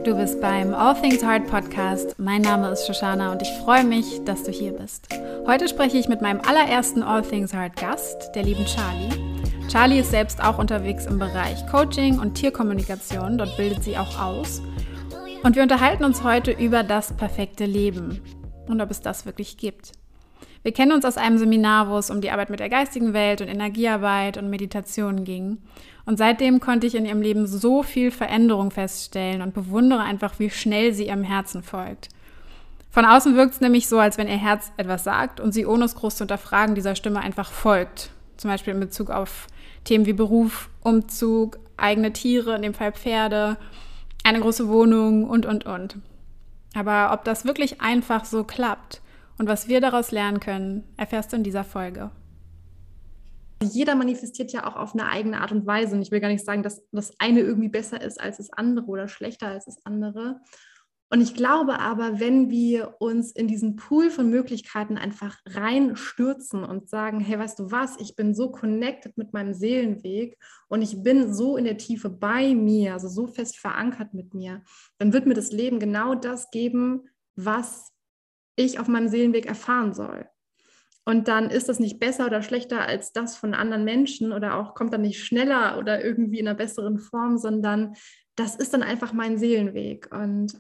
Du bist beim All Things Heart Podcast. Mein Name ist Shoshana und ich freue mich, dass du hier bist. Heute spreche ich mit meinem allerersten All Things Heart Gast, der lieben Charlie. Charlie ist selbst auch unterwegs im Bereich Coaching und Tierkommunikation. Dort bildet sie auch aus. Und wir unterhalten uns heute über das perfekte Leben und ob es das wirklich gibt. Wir kennen uns aus einem Seminar, wo es um die Arbeit mit der geistigen Welt und Energiearbeit und Meditation ging. Und seitdem konnte ich in ihrem Leben so viel Veränderung feststellen und bewundere einfach, wie schnell sie ihrem Herzen folgt. Von außen wirkt es nämlich so, als wenn ihr Herz etwas sagt und sie ohne es groß zu hinterfragen dieser Stimme einfach folgt. Zum Beispiel in Bezug auf Themen wie Beruf, Umzug, eigene Tiere, in dem Fall Pferde, eine große Wohnung und. Aber ob das wirklich einfach so klappt und was wir daraus lernen können, erfährst du in dieser Folge. Jeder manifestiert ja auch auf eine eigene Art und Weise. Und ich will gar nicht sagen, dass das eine irgendwie besser ist als das andere oder schlechter als das andere. Und ich glaube aber, wenn wir uns in diesen Pool von Möglichkeiten einfach reinstürzen und sagen, hey, weißt du was, ich bin so connected mit meinem Seelenweg und ich bin so in der Tiefe bei mir, also so fest verankert mit mir, dann wird mir das Leben genau das geben, was ich auf meinem Seelenweg erfahren soll. Und dann ist das nicht besser oder schlechter als das von anderen Menschen oder auch kommt dann nicht schneller oder irgendwie in einer besseren Form, sondern das ist dann einfach mein Seelenweg. Und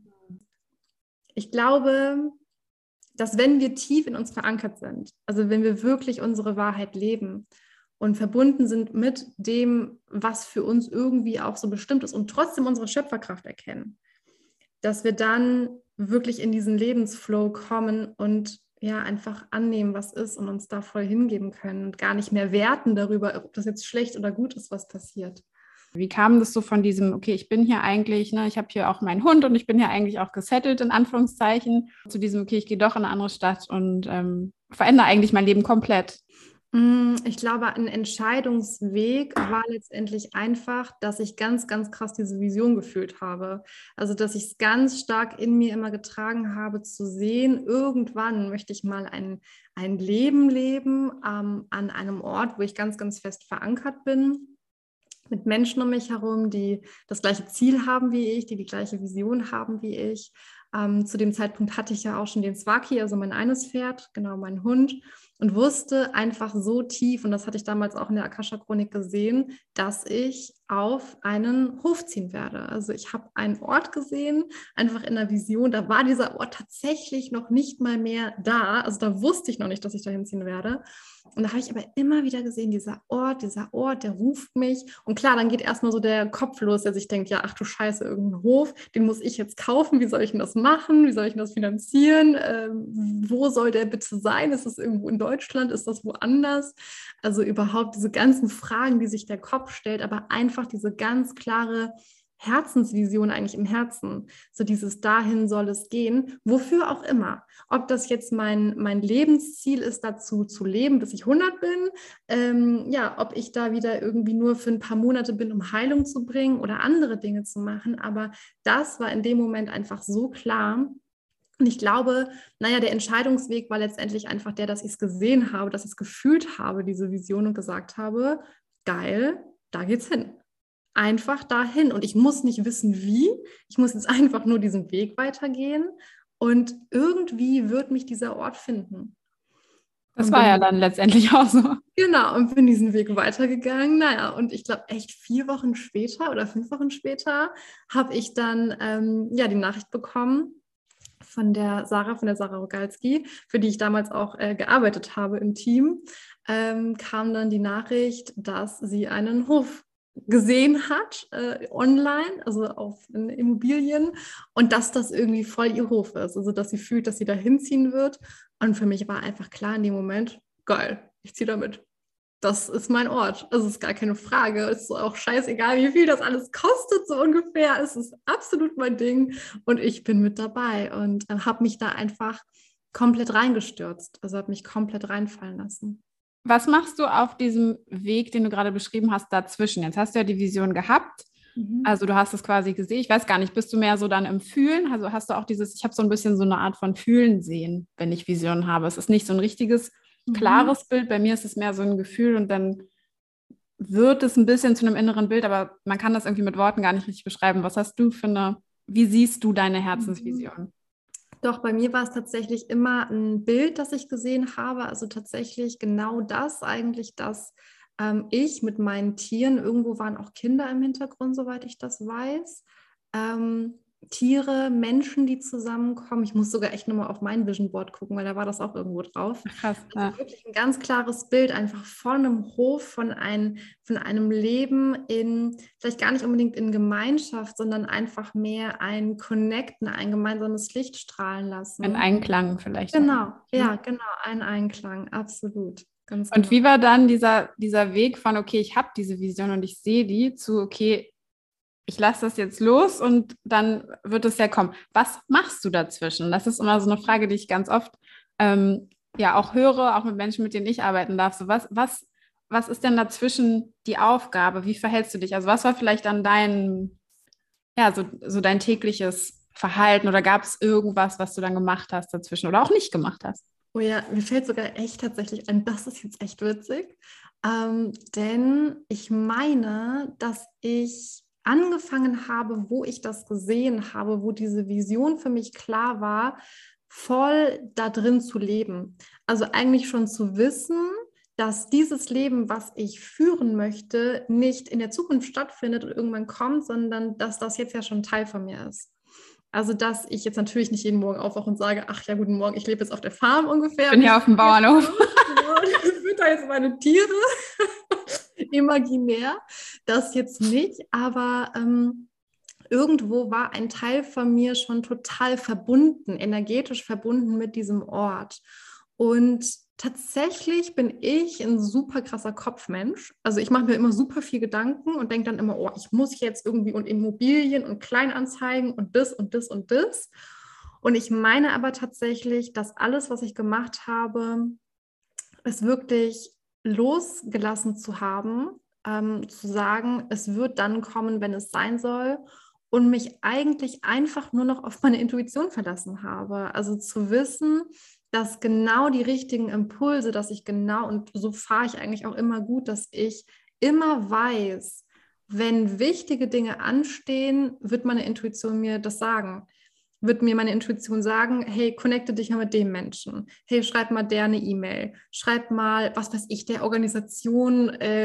ich glaube, dass wenn wir tief in uns verankert sind, also wenn wir wirklich unsere Wahrheit leben und verbunden sind mit dem, was für uns irgendwie auch so bestimmt ist und trotzdem unsere Schöpferkraft erkennen, dass wir dann wirklich in diesen Lebensflow kommen und ja, einfach annehmen, was ist und uns da voll hingeben können und gar nicht mehr werten darüber, ob das jetzt schlecht oder gut ist, was passiert. Wie kam das so von diesem, okay, ich bin hier eigentlich, ich habe hier auch meinen Hund und ich bin hier eigentlich auch gesettelt, in Anführungszeichen, zu diesem, okay, ich gehe doch in eine andere Stadt und verändere eigentlich mein Leben komplett? Ich glaube, ein Entscheidungsweg war letztendlich einfach, dass ich ganz, ganz krass diese Vision gefühlt habe. Also, dass ich es ganz stark in mir immer getragen habe, zu sehen, irgendwann möchte ich mal ein Leben leben an einem Ort, wo ich ganz, ganz fest verankert bin, mit Menschen um mich herum, die das gleiche Ziel haben wie ich, die die gleiche Vision haben wie ich. Zu dem Zeitpunkt hatte ich ja auch schon den Swaki, also mein eines Pferd, genau mein Hund, und wusste einfach so tief, und das hatte ich damals auch in der Akasha-Chronik gesehen, dass ich auf einen Hof ziehen werde. Also ich habe einen Ort gesehen, einfach in der Vision, da war dieser Ort tatsächlich noch nicht mal mehr da, also da wusste ich noch nicht, dass ich da hinziehen werde. Und da habe ich aber immer wieder gesehen, dieser Ort, der ruft mich. Und klar, dann geht erstmal so der Kopf los, der sich denkt, ja, ach du Scheiße, irgendein Hof, den muss ich jetzt kaufen. Wie soll ich denn das machen? Wie soll ich denn das finanzieren? Wo soll der bitte sein? Ist das irgendwo in Deutschland? Ist das woanders? Also überhaupt diese ganzen Fragen, die sich der Kopf stellt, aber einfach diese ganz klare Herzensvision eigentlich im Herzen. So dieses dahin soll es gehen, wofür auch immer. Ob das jetzt mein Lebensziel ist, dazu zu leben, bis ich 100 bin, ob ich da wieder irgendwie nur für ein paar Monate bin, um Heilung zu bringen oder andere Dinge zu machen. Aber das war in dem Moment einfach so klar. Und ich glaube, der Entscheidungsweg war letztendlich einfach der, dass ich es gesehen habe, dass ich es gefühlt habe, diese Vision, und gesagt habe, geil, da geht's hin. Einfach dahin. Und ich muss nicht wissen, wie. Ich muss jetzt einfach nur diesen Weg weitergehen. Und irgendwie wird mich dieser Ort finden. Das war ja dann letztendlich auch so. Genau, und bin diesen Weg weitergegangen. Und ich glaube, echt 4 Wochen später oder 5 Wochen später habe ich dann die Nachricht bekommen von der Sarah Rogalski, für die ich damals auch gearbeitet habe im Team, kam dann die Nachricht, dass sie einen Hof gesehen hat, online, also auf Immobilien, und dass das irgendwie voll ihr Hof ist, also dass sie fühlt, dass sie da hinziehen wird. Und für mich war einfach klar in dem Moment, geil, ich ziehe da mit. Das ist mein Ort. Also es ist gar keine Frage. Es ist auch scheißegal, wie viel das alles kostet, so ungefähr. Es ist absolut mein Ding und ich bin mit dabei und habe mich da einfach komplett reingestürzt. Also habe mich komplett reinfallen lassen. Was machst du auf diesem Weg, den du gerade beschrieben hast, dazwischen? Jetzt hast du ja die Vision gehabt. Also du hast es quasi gesehen. Ich weiß gar nicht, bist du mehr so dann im Fühlen? Also hast du auch ich habe so ein bisschen so eine Art von Fühlen sehen, wenn ich Visionen habe. Es ist nicht so ein richtiges, klares Bild. Bei mir ist es mehr so ein Gefühl und dann wird es ein bisschen zu einem inneren Bild, aber man kann das irgendwie mit Worten gar nicht richtig beschreiben. Was hast du für eine wie siehst du deine Herzensvision? Doch, bei mir war es tatsächlich immer ein Bild, das ich gesehen habe. Also tatsächlich genau das eigentlich, dass ich mit meinen Tieren, irgendwo waren auch Kinder im Hintergrund, soweit ich das weiß, Tiere, Menschen, die zusammenkommen. Ich muss sogar echt nochmal auf mein Vision Board gucken, weil da war das auch irgendwo drauf. Ach, krass, Also wirklich ein ganz klares Bild einfach von einem Hof, von einem Leben in, vielleicht gar nicht unbedingt in Gemeinschaft, sondern einfach mehr ein Connecten, ein gemeinsames Licht strahlen lassen. Ein Einklang vielleicht. Genau, ja, genau, ein Einklang, absolut. Ganz Und genau. wie war dann dieser Weg von, okay, ich habe diese Vision und ich sehe die, zu, okay, ich lasse das jetzt los und dann wird es ja kommen. Was machst du dazwischen? Das ist immer so eine Frage, die ich ganz oft ja auch höre, auch mit Menschen, mit denen ich arbeiten darf. So, was ist denn dazwischen die Aufgabe? Wie verhältst du dich? Also was war vielleicht dann so dein tägliches Verhalten oder gab es irgendwas, was du dann gemacht hast dazwischen oder auch nicht gemacht hast? Oh ja, mir fällt sogar echt tatsächlich ein, das ist jetzt echt witzig, denn ich meine, dass ich angefangen habe, wo ich das gesehen habe, wo diese Vision für mich klar war, voll da drin zu leben. Also eigentlich schon zu wissen, dass dieses Leben, was ich führen möchte, nicht in der Zukunft stattfindet und irgendwann kommt, sondern dass das jetzt ja schon Teil von mir ist. Also, dass ich jetzt natürlich nicht jeden Morgen aufwache und sage, ach ja, guten Morgen, ich lebe jetzt auf der Farm ungefähr. Ich bin hier auf dem Bauernhof. Ich fütter jetzt meine Tiere, imaginär, das jetzt nicht, aber irgendwo war ein Teil von mir schon total verbunden, energetisch verbunden mit diesem Ort. Und tatsächlich bin ich ein super krasser Kopfmensch. Also ich mache mir immer super viel Gedanken und denke dann immer, oh, ich muss jetzt irgendwie und Immobilien und Kleinanzeigen und das und das und das. Und ich meine aber tatsächlich, dass alles, was ich gemacht habe, es wirklich losgelassen zu haben, zu sagen, es wird dann kommen, wenn es sein soll. Und mich eigentlich einfach nur noch auf meine Intuition verlassen habe. Also zu wissen, dass genau die richtigen Impulse, dass ich genau, und so fahre ich eigentlich auch immer gut, dass ich immer weiß, wenn wichtige Dinge anstehen, wird meine Intuition mir das sagen. Wird mir meine Intuition sagen, hey, connecte dich mal mit dem Menschen. Hey, schreib mal der eine E-Mail. Schreib mal, was weiß ich, der Organisation,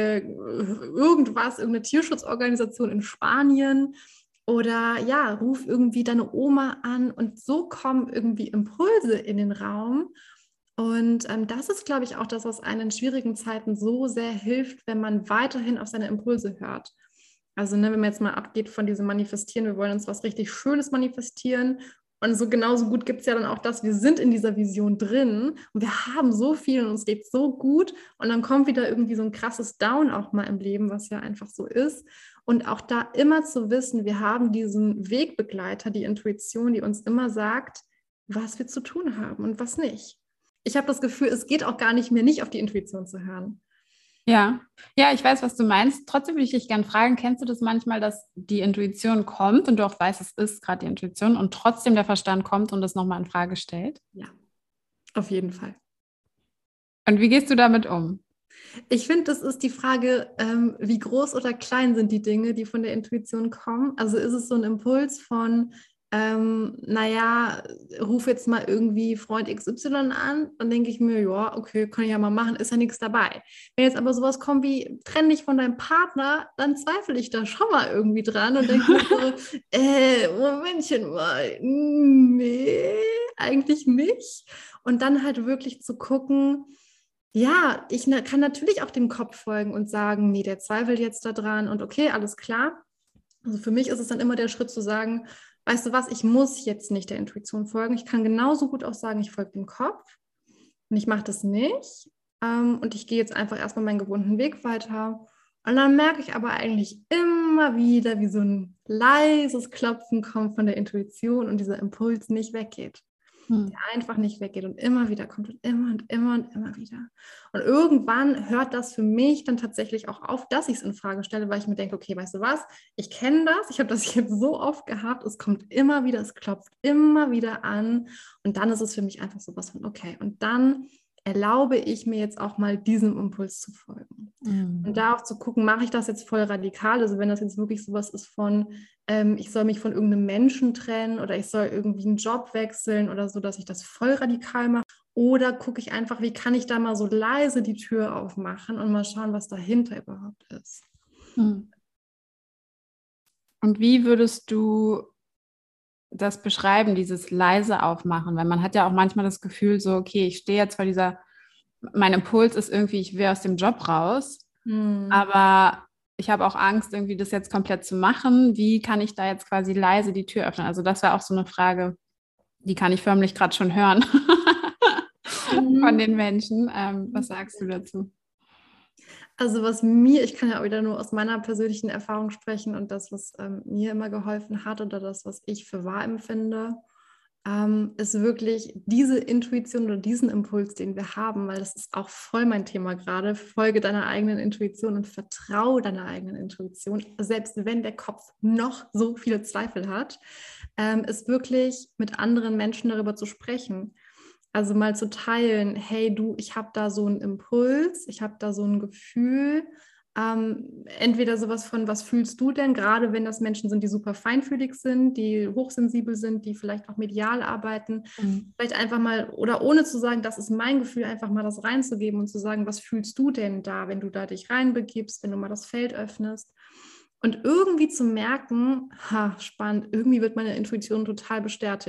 irgendeine Tierschutzorganisation in Spanien. Oder ja, ruf irgendwie deine Oma an und so kommen irgendwie Impulse in den Raum. Und das ist, glaube ich, auch das, was einen in schwierigen Zeiten so sehr hilft, wenn man weiterhin auf seine Impulse hört. Also, ne, wenn man jetzt mal abgeht von diesem Manifestieren, wir wollen uns was richtig Schönes manifestieren. Und so genauso gut gibt es ja dann auch das, wir sind in dieser Vision drin und wir haben so viel und uns geht so gut. Und dann kommt wieder irgendwie so ein krasses Down auch mal im Leben, was ja einfach so ist. Und auch da immer zu wissen, wir haben diesen Wegbegleiter, die Intuition, die uns immer sagt, was wir zu tun haben und was nicht. Ich habe das Gefühl, es geht auch gar nicht mehr, nicht auf die Intuition zu hören. Ja, ich weiß, was du meinst. Trotzdem würde ich dich gerne fragen, kennst du das manchmal, dass die Intuition kommt und du auch weißt, es ist gerade die Intuition und trotzdem der Verstand kommt und das nochmal in Frage stellt? Ja, auf jeden Fall. Und wie gehst du damit um? Ich finde, das ist die Frage, wie groß oder klein sind die Dinge, die von der Intuition kommen. Also ist es so ein Impuls von, naja, ruf jetzt mal irgendwie Freund XY an, dann denke ich mir, ja, okay, kann ich ja mal machen, ist ja nichts dabei. Wenn jetzt aber sowas kommt wie, trenn dich von deinem Partner, dann zweifle ich da schon mal irgendwie dran und denke mir so, Momentchen mal, nee, eigentlich nicht. Und dann halt wirklich zu gucken, ja, ich kann natürlich auch dem Kopf folgen und sagen, nee, der zweifelt jetzt da dran und okay, alles klar. Also für mich ist es dann immer der Schritt zu sagen, weißt du was, ich muss jetzt nicht der Intuition folgen. Ich kann genauso gut auch sagen, ich folge dem Kopf und ich mache das nicht. Und ich gehe jetzt einfach erstmal meinen gewohnten Weg weiter. Und dann merke ich aber eigentlich immer wieder, wie so ein leises Klopfen kommt von der Intuition und dieser Impuls nicht weggeht. Der einfach nicht weggeht und immer wieder kommt und immer und immer und immer wieder. Und irgendwann hört das für mich dann tatsächlich auch auf, dass ich es in Frage stelle, weil ich mir denke, okay, weißt du was, ich kenne das, ich habe das jetzt so oft gehabt, es kommt immer wieder, es klopft immer wieder an und dann ist es für mich einfach sowas von okay. Und dann erlaube ich mir jetzt auch mal diesem Impuls zu folgen. Und da auch zu gucken, mache ich das jetzt voll radikal? Also wenn das jetzt wirklich sowas ist von, ich soll mich von irgendeinem Menschen trennen oder ich soll irgendwie einen Job wechseln oder so, dass ich das voll radikal mache. Oder gucke ich einfach, wie kann ich da mal so leise die Tür aufmachen und mal schauen, was dahinter überhaupt ist. Und wie würdest du das beschreiben, dieses leise Aufmachen? Weil man hat ja auch manchmal das Gefühl so, okay, ich stehe jetzt vor mein Impuls ist irgendwie, ich will aus dem Job raus, aber ich habe auch Angst, irgendwie das jetzt komplett zu machen. Wie kann ich da jetzt quasi leise die Tür öffnen? Also das war auch so eine Frage, die kann ich förmlich gerade schon hören von den Menschen. Was sagst du dazu? Also ich kann ja auch wieder nur aus meiner persönlichen Erfahrung sprechen und das, was mir immer geholfen hat oder das, was ich für wahr empfinde, ist wirklich diese Intuition oder diesen Impuls, den wir haben, weil das ist auch voll mein Thema gerade, folge deiner eigenen Intuition und vertraue deiner eigenen Intuition, selbst wenn der Kopf noch so viele Zweifel hat, ist wirklich mit anderen Menschen darüber zu sprechen. Also mal zu teilen, hey du, ich habe da so einen Impuls, ich habe da so ein Gefühl, entweder sowas von, was fühlst du denn, gerade wenn das Menschen sind, die super feinfühlig sind, die hochsensibel sind, die vielleicht auch medial arbeiten, vielleicht einfach mal, oder ohne zu sagen, das ist mein Gefühl, einfach mal das reinzugeben und zu sagen, was fühlst du denn da, wenn du da dich reinbegibst, wenn du mal das Feld öffnest. Und irgendwie zu merken, spannend, irgendwie wird meine Intuition total bestärkt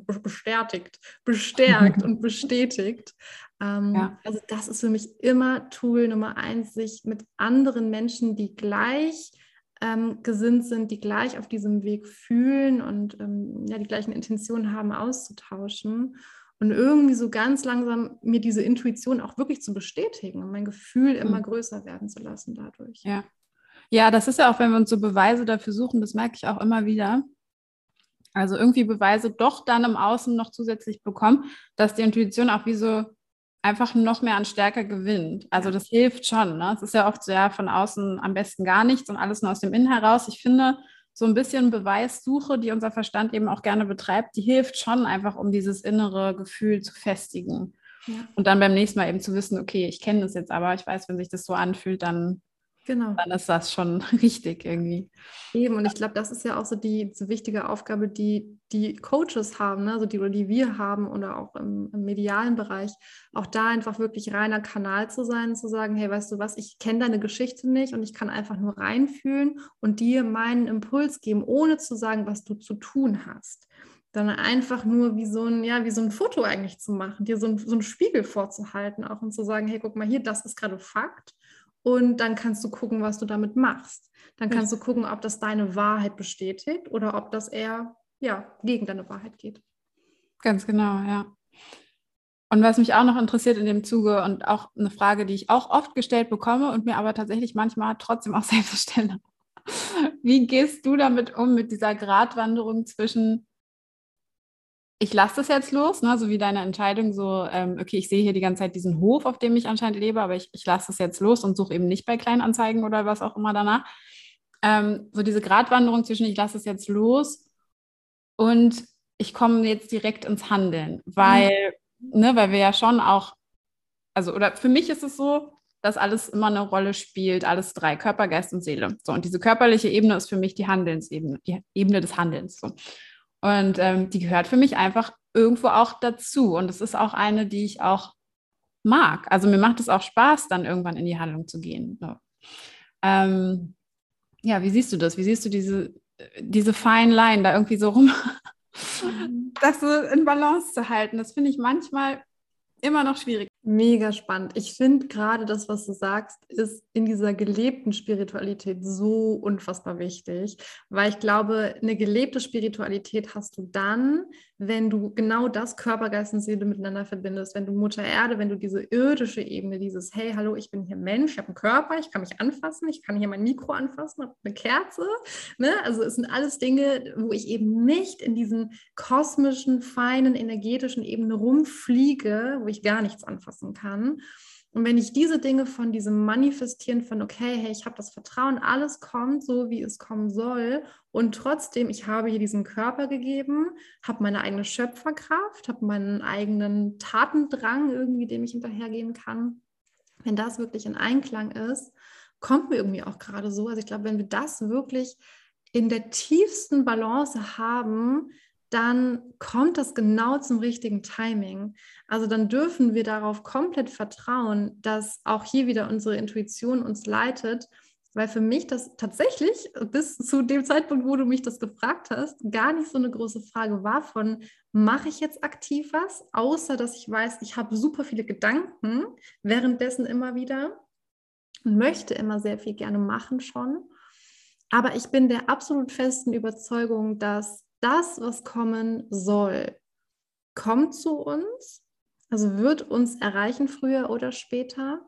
und bestätigt. Also das ist für mich immer Tool Nummer 1, sich mit anderen Menschen, die gleich gesinnt sind, die gleich auf diesem Weg fühlen und die gleichen Intentionen haben, auszutauschen. Und irgendwie so ganz langsam mir diese Intuition auch wirklich zu bestätigen und mein Gefühl immer größer werden zu lassen dadurch. Ja. Ja, das ist ja auch, wenn wir uns so Beweise dafür suchen, das merke ich auch immer wieder. Also irgendwie Beweise doch dann im Außen noch zusätzlich bekommen, dass die Intuition auch wie so einfach noch mehr an Stärke gewinnt. Also das hilft schon. Ne? Es ist ja oft so, ja, von außen am besten gar nichts und alles nur aus dem Innen heraus. Ich finde, so ein bisschen Beweissuche, die unser Verstand eben auch gerne betreibt, die hilft schon einfach, um dieses innere Gefühl zu festigen. Ja. Und dann beim nächsten Mal eben zu wissen, okay, ich kenne das jetzt aber, ich weiß, wenn sich das so anfühlt, dann ist das schon richtig irgendwie. Eben, und ich glaube, das ist ja auch so die wichtige Aufgabe, die Coaches haben, ne? Also die wir haben oder auch im medialen Bereich, auch da einfach wirklich reiner Kanal zu sein, zu sagen, hey, weißt du was, ich kenne deine Geschichte nicht und ich kann einfach nur reinfühlen und dir meinen Impuls geben, ohne zu sagen, was du zu tun hast. Sondern einfach nur wie so ein Foto eigentlich zu machen, dir so einen Spiegel vorzuhalten auch und zu sagen, hey, guck mal hier, das ist gerade Fakt. Und dann kannst du gucken, was du damit machst. Dann kannst du gucken, ob das deine Wahrheit bestätigt oder ob das eher gegen deine Wahrheit geht. Ganz genau, ja. Und was mich auch noch interessiert in dem Zuge und auch eine Frage, die ich auch oft gestellt bekomme und mir aber tatsächlich manchmal trotzdem auch selbst stelle. Wie gehst du damit um, mit dieser Gratwanderung zwischen ich lasse das jetzt los, ne, so wie deine Entscheidung, so, okay, ich sehe hier die ganze Zeit diesen Hof, auf dem ich anscheinend lebe, aber ich lasse das jetzt los und suche eben nicht bei Kleinanzeigen oder was auch immer danach. So diese Gratwanderung zwischen ich lasse es jetzt los und ich komme jetzt direkt ins Handeln, weil wir ja schon auch, also, oder für mich ist es so, dass alles immer eine Rolle spielt, alles drei, Körper, Geist und Seele. So, und diese körperliche Ebene ist für mich die Handlensebene, die Ebene des Handelns. So. Und die gehört für mich einfach irgendwo auch dazu. Und es ist auch eine, die ich auch mag. Also mir macht es auch Spaß, dann irgendwann in die Handlung zu gehen. So. Wie siehst du das? Wie siehst du diese fine Line da irgendwie so rum, das so in Balance zu halten? Das finde ich manchmal immer noch schwierig. Mega spannend. Ich finde gerade das, was du sagst, ist in dieser gelebten Spiritualität so unfassbar wichtig, weil ich glaube, eine gelebte Spiritualität hast du dann, wenn du genau das Körper, Geist und Seele miteinander verbindest, wenn du Mutter Erde, wenn du diese irdische Ebene, dieses, hey, hallo, ich bin hier Mensch, ich habe einen Körper, ich kann mich anfassen, ich kann hier mein Mikro anfassen, habe eine Kerze, ne? Also es sind alles Dinge, wo ich eben nicht in diesen kosmischen, feinen, energetischen Ebenen rumfliege, wo ich gar nichts anfassen kann. Und wenn ich diese Dinge von diesem Manifestieren von, okay, hey, ich habe das Vertrauen, alles kommt so, wie es kommen soll und trotzdem, ich habe hier diesen Körper gegeben, habe meine eigene Schöpferkraft, habe meinen eigenen Tatendrang irgendwie, dem ich hinterhergehen kann. Wenn das wirklich in Einklang ist, kommt mir irgendwie auch gerade so. Also ich glaube, wenn wir das wirklich in der tiefsten Balance haben, dann kommt das genau zum richtigen Timing. Also dann dürfen wir darauf komplett vertrauen, dass auch hier wieder unsere Intuition uns leitet, weil für mich das tatsächlich bis zu dem Zeitpunkt, wo du mich das gefragt hast, gar nicht so eine große Frage war von, mache ich jetzt aktiv was, außer dass ich weiß, ich habe super viele Gedanken währenddessen immer wieder und möchte immer sehr viel gerne machen schon. Aber ich bin der absolut festen Überzeugung, dass das, was kommen soll, kommt zu uns, also wird uns erreichen früher oder später.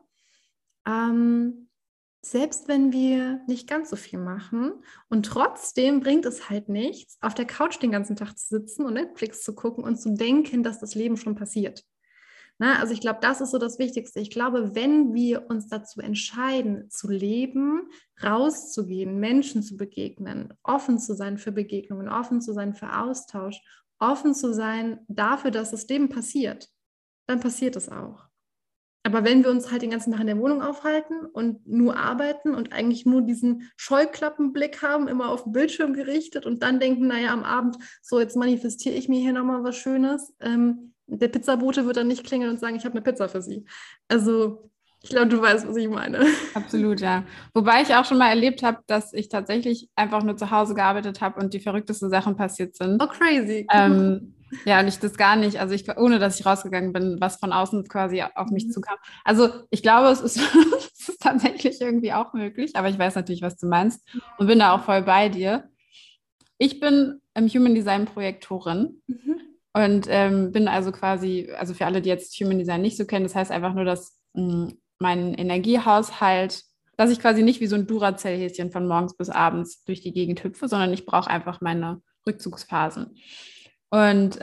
Selbst wenn wir nicht ganz so viel machen und trotzdem bringt es halt nichts, auf der Couch den ganzen Tag zu sitzen und Netflix zu gucken und zu denken, dass das Leben schon passiert. Na, also ich glaube, das ist so das Wichtigste. Ich glaube, wenn wir uns dazu entscheiden, zu leben, rauszugehen, Menschen zu begegnen, offen zu sein für Begegnungen, offen zu sein für Austausch, offen zu sein dafür, dass das Leben passiert, dann passiert es auch. Aber wenn wir uns halt den ganzen Tag in der Wohnung aufhalten und nur arbeiten und eigentlich nur diesen Scheuklappenblick haben, immer auf den Bildschirm gerichtet und dann denken, naja, am Abend, so jetzt manifestiere ich mir hier nochmal was Schönes, der Pizzabote wird dann nicht klingeln und sagen, ich habe eine Pizza für Sie. Also ich glaube, du weißt, was ich meine. Absolut, ja. Wobei ich auch schon mal erlebt habe, dass ich tatsächlich einfach nur zu Hause gearbeitet habe und die verrücktesten Sachen passiert sind. Oh, crazy. Ja, und ich das gar nicht, also ich, ohne dass ich rausgegangen bin, was von außen quasi auf mich zukam. Also ich glaube, es ist, es ist tatsächlich irgendwie auch möglich, aber ich weiß natürlich, was du meinst und bin da auch voll bei dir. Ich bin im Human Design Projektorin. Und bin also quasi, also für alle, die jetzt Human Design nicht so kennen, das heißt einfach nur, dass mein Energiehaushalt, dass ich quasi nicht wie so ein Duracell-Häschen von morgens bis abends durch die Gegend hüpfe, sondern ich brauche einfach meine Rückzugsphasen. Und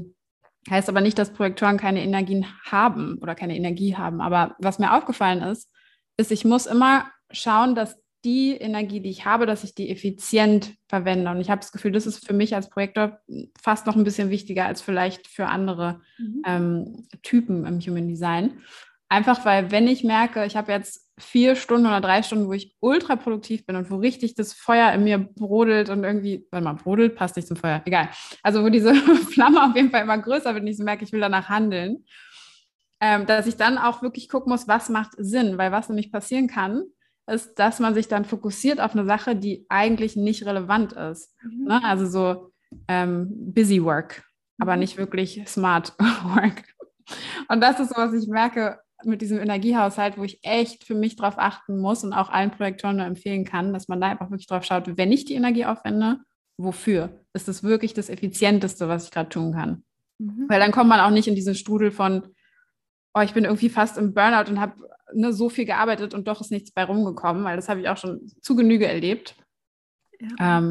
heißt aber nicht, dass Projektoren keine Energien haben oder keine Energie haben. Aber was mir aufgefallen ist, ich muss immer schauen, dass die Energie, die ich habe, dass ich die effizient verwende. Und ich habe das Gefühl, das ist für mich als Projektor fast noch ein bisschen wichtiger als vielleicht für andere Typen im Human Design. Einfach weil, wenn ich merke, ich habe jetzt 4 Stunden oder 3 Stunden, wo ich ultra produktiv bin und wo richtig das Feuer in mir brodelt und irgendwie, warte mal, brodelt, passt nicht zum Feuer, egal. Also wo diese Flamme auf jeden Fall immer größer wird und ich so merke, ich will danach handeln, dass ich dann auch wirklich gucken muss, was macht Sinn, weil was nämlich passieren kann, ist, dass man sich dann fokussiert auf eine Sache, die eigentlich nicht relevant ist. Ne? Also so busy work, aber nicht wirklich smart work. Und das ist so, was ich merke mit diesem Energiehaushalt, wo ich echt für mich drauf achten muss und auch allen Projektoren nur empfehlen kann, dass man da einfach wirklich drauf schaut, wenn ich die Energie aufwende, wofür? Ist das wirklich das Effizienteste, was ich gerade tun kann? Weil dann kommt man auch nicht in diesen Strudel von, oh, ich bin irgendwie fast im Burnout und habe so viel gearbeitet und doch ist nichts bei rumgekommen, weil das habe ich auch schon zu Genüge erlebt. Ja.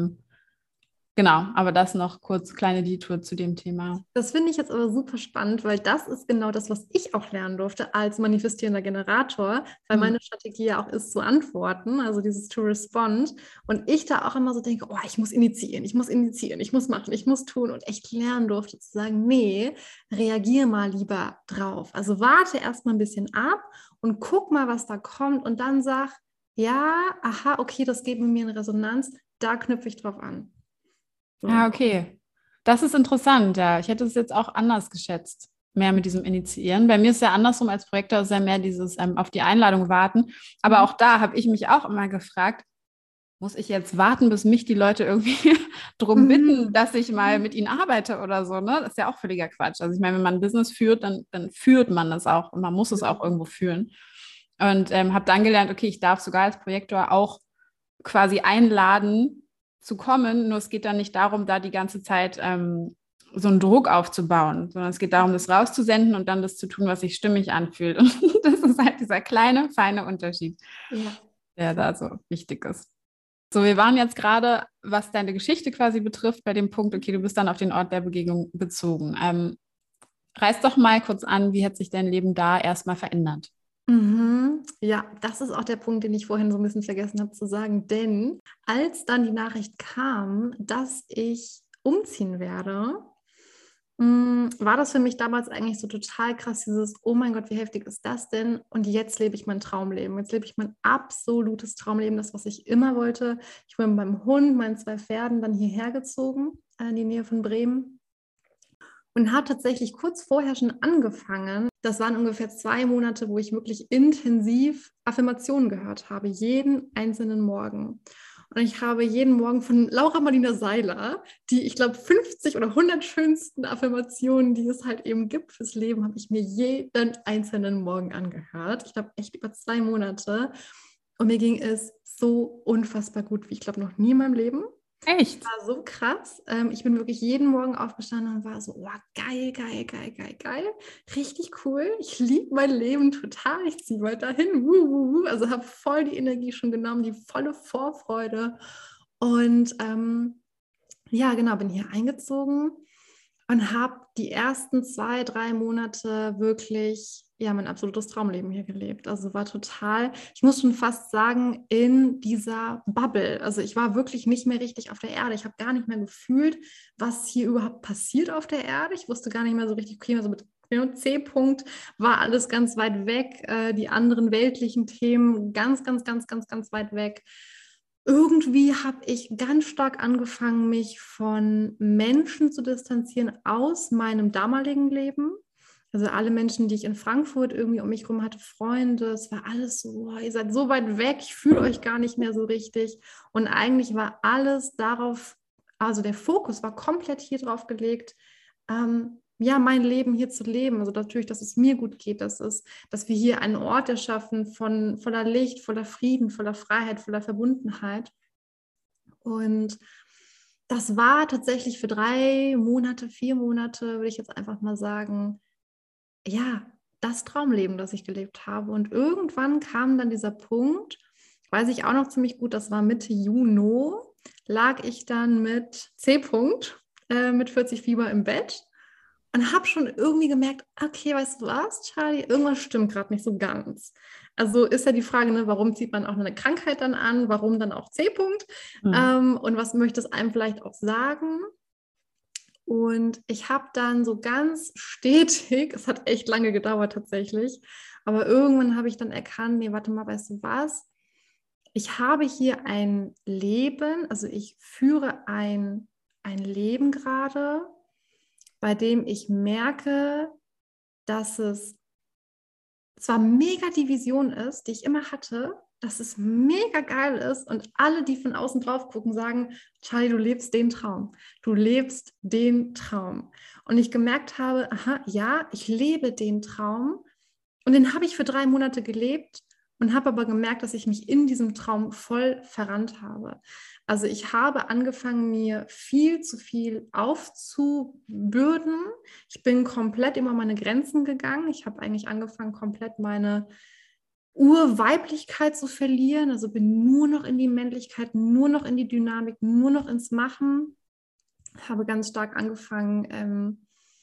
Genau, aber das noch kurz, kleine Detour zu dem Thema. Das finde ich jetzt aber super spannend, weil das ist genau das, was ich auch lernen durfte als manifestierender Generator, weil meine Strategie ja auch ist, zu antworten, also dieses to respond. Und ich da auch immer so denke, oh, ich muss initiieren, ich muss machen, ich muss tun und echt lernen durfte zu sagen, nee, reagier mal lieber drauf. Also warte erst mal ein bisschen ab und guck mal, was da kommt und dann sag, ja, aha, okay, das geht mit mir in Resonanz, da knüpfe ich drauf an. So. Ah, okay. Das ist interessant, ja. Ich hätte es jetzt auch anders geschätzt, mehr mit diesem Initiieren. Bei mir ist ja andersrum als Projektor, ist ja mehr dieses auf die Einladung warten. Aber auch da habe ich mich auch immer gefragt, muss ich jetzt warten, bis mich die Leute irgendwie darum bitten, dass ich mal mit ihnen arbeite oder so, ne? Das ist ja auch völliger Quatsch. Also ich meine, wenn man ein Business führt, dann führt man das auch und man muss es auch irgendwo führen. Und habe dann gelernt, okay, ich darf sogar als Projektor auch quasi einladen, zu kommen, nur es geht dann nicht darum, da die ganze Zeit so einen Druck aufzubauen, sondern es geht darum, das rauszusenden und dann das zu tun, was sich stimmig anfühlt. Und das ist halt dieser kleine, feine Unterschied, der da so wichtig ist. So, wir waren jetzt gerade, was deine Geschichte quasi betrifft, bei dem Punkt, okay, du bist dann auf den Ort der Begegnung bezogen. Reiß doch mal kurz an, wie hat sich dein Leben da erstmal verändert? Mhm. Ja, das ist auch der Punkt, den ich vorhin so ein bisschen vergessen habe zu sagen. Denn als dann die Nachricht kam, dass ich umziehen werde, war das für mich damals eigentlich so total krass, dieses, oh mein Gott, wie heftig ist das denn? Und jetzt lebe ich mein Traumleben. Jetzt lebe ich mein absolutes Traumleben, das, was ich immer wollte. Ich bin mit meinem Hund, meinen 2 Pferden dann hierher gezogen, in die Nähe von Bremen. Und habe tatsächlich kurz vorher schon angefangen. Das waren ungefähr 2 Monate, wo ich wirklich intensiv Affirmationen gehört habe, jeden einzelnen Morgen. Und ich habe jeden Morgen von Laura Marlina Seiler, die, ich glaube, 50 oder 100 schönsten Affirmationen, die es halt eben gibt fürs Leben, habe ich mir jeden einzelnen Morgen angehört. Ich glaube, echt über 2 Monate. Und mir ging es so unfassbar gut, wie ich glaube, noch nie in meinem Leben. Echt? War so krass. Ich bin wirklich jeden Morgen aufgestanden und war so, oh, geil, geil, geil, geil, geil. Richtig cool. Ich liebe mein Leben total. Ich ziehe weiterhin. Also habe voll die Energie schon genommen, die volle Vorfreude. Und ja, genau, bin hier eingezogen und habe die ersten 2, 3 Monate wirklich, ja, mein absolutes Traumleben hier gelebt. Also war total, ich muss schon fast sagen, in dieser Bubble. Also ich war wirklich nicht mehr richtig auf der Erde. Ich habe gar nicht mehr gefühlt, was hier überhaupt passiert auf der Erde. Ich wusste gar nicht mehr so richtig, okay, also mit C-Punkt war alles ganz weit weg. Die anderen weltlichen Themen ganz, ganz, ganz, ganz, ganz weit weg. Irgendwie habe ich ganz stark angefangen, mich von Menschen zu distanzieren aus meinem damaligen Leben. Also alle Menschen, die ich in Frankfurt irgendwie um mich herum hatte, Freunde, es war alles so, boah, ihr seid so weit weg, ich fühle euch gar nicht mehr so richtig. Und eigentlich war alles darauf, also der Fokus war komplett hier drauf gelegt, ja, mein Leben hier zu leben. Also natürlich, dass es mir gut geht, dass wir hier einen Ort erschaffen von voller Licht, voller Frieden, voller Freiheit, voller Verbundenheit. Und das war tatsächlich für 3 Monate, 4 Monate, würde ich jetzt einfach mal sagen, ja, das Traumleben, das ich gelebt habe. Und irgendwann kam dann dieser Punkt, weiß ich auch noch ziemlich gut, das war Mitte Juni, lag ich dann mit C-Punkt, mit 40 Fieber im Bett und habe schon irgendwie gemerkt, okay, weißt du was, Charlie, irgendwas stimmt gerade nicht so ganz. Also ist ja die Frage, ne, warum zieht man auch eine Krankheit dann an, warum dann auch C-Punkt, und was möchte es einem vielleicht auch sagen? Und ich habe dann so ganz stetig, es hat echt lange gedauert tatsächlich, aber irgendwann habe ich dann erkannt, nee, warte mal, weißt du was? Ich habe hier ein Leben, also ich führe ein Leben gerade, bei dem ich merke, dass es zwar mega die Vision ist, die ich immer hatte, dass es mega geil ist und alle, die von außen drauf gucken, sagen, Charlie, du lebst den Traum. Du lebst den Traum. Und ich gemerkt habe, aha, ja, ich lebe den Traum und den habe ich für 3 Monate gelebt und habe aber gemerkt, dass ich mich in diesem Traum voll verrannt habe. Also ich habe angefangen, mir viel zu viel aufzubürden. Ich bin komplett über meine Grenzen gegangen. Ich habe eigentlich angefangen, komplett meine Urweiblichkeit zu verlieren. Also bin nur noch in die Männlichkeit, nur noch in die Dynamik, nur noch ins Machen. Habe ganz stark angefangen,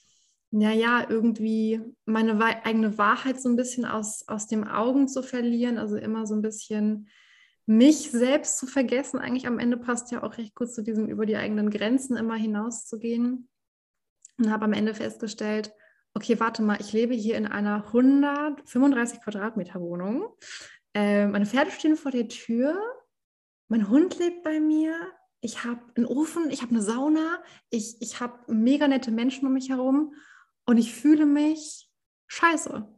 ja, irgendwie meine eigene Wahrheit so ein bisschen aus den Augen zu verlieren. Also immer so ein bisschen mich selbst zu vergessen. Eigentlich am Ende passt ja auch recht gut zu diesem über die eigenen Grenzen immer hinauszugehen. Und habe am Ende festgestellt, okay, warte mal, ich lebe hier in einer 135 Quadratmeter Wohnung. Meine Pferde stehen vor der Tür. Mein Hund lebt bei mir. Ich habe einen Ofen, ich habe eine Sauna. Ich habe mega nette Menschen um mich herum. Und ich fühle mich scheiße.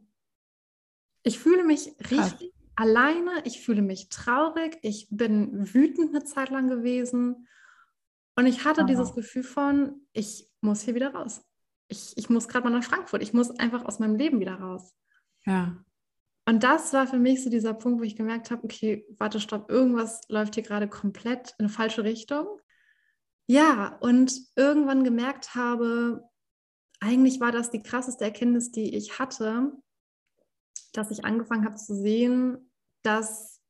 Ich fühle mich richtig alleine. Ich fühle mich traurig. Ich bin wütend eine Zeit lang gewesen. Und ich hatte dieses Gefühl von, ich muss hier wieder raus. Ich muss gerade mal nach Frankfurt. Ich muss einfach aus meinem Leben wieder raus. Ja. Und das war für mich so dieser Punkt, wo ich gemerkt habe, okay, warte, stopp, irgendwas läuft hier gerade komplett in eine falsche Richtung. Ja, und irgendwann gemerkt habe, eigentlich war das die krasseste Erkenntnis, die ich hatte, dass ich angefangen habe zu sehen, dass,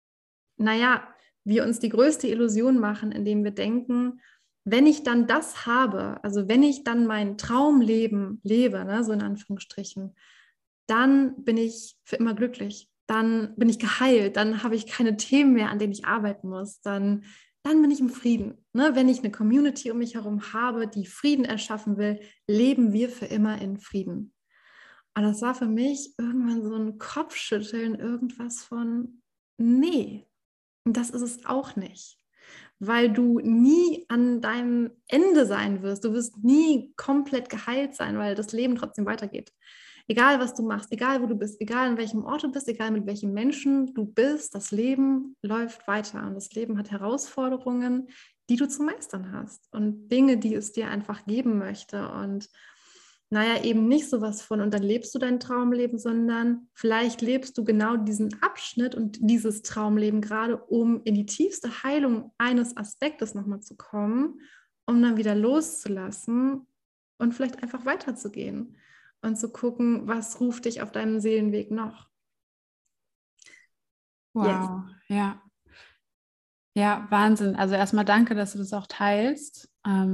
naja, wir uns die größte Illusion machen, indem wir denken, wenn ich dann das habe, also wenn ich dann mein Traumleben lebe, ne, so in Anführungsstrichen, dann bin ich für immer glücklich. Dann bin ich geheilt. Dann habe ich keine Themen mehr, an denen ich arbeiten muss. Dann bin ich im Frieden. Ne? Wenn ich eine Community um mich herum habe, die Frieden erschaffen will, leben wir für immer in Frieden. Und das war für mich irgendwann so ein Kopfschütteln, irgendwas von, nee, das ist es auch nicht. Weil du nie an deinem Ende sein wirst. Du wirst nie komplett geheilt sein, weil das Leben trotzdem weitergeht. Egal, was du machst, egal, wo du bist, egal, an welchem Ort du bist, egal, mit welchen Menschen du bist, das Leben läuft weiter. Und das Leben hat Herausforderungen, die du zu meistern hast und Dinge, die es dir einfach geben möchte. Und naja, eben nicht sowas von, und dann lebst du dein Traumleben, sondern vielleicht lebst du genau diesen Abschnitt und dieses Traumleben gerade, um in die tiefste Heilung eines Aspektes nochmal zu kommen, um dann wieder loszulassen und vielleicht einfach weiterzugehen und zu gucken, was ruft dich auf deinem Seelenweg noch. Wow, ja. Ja, Wahnsinn. Also erstmal danke, dass du das auch teilst.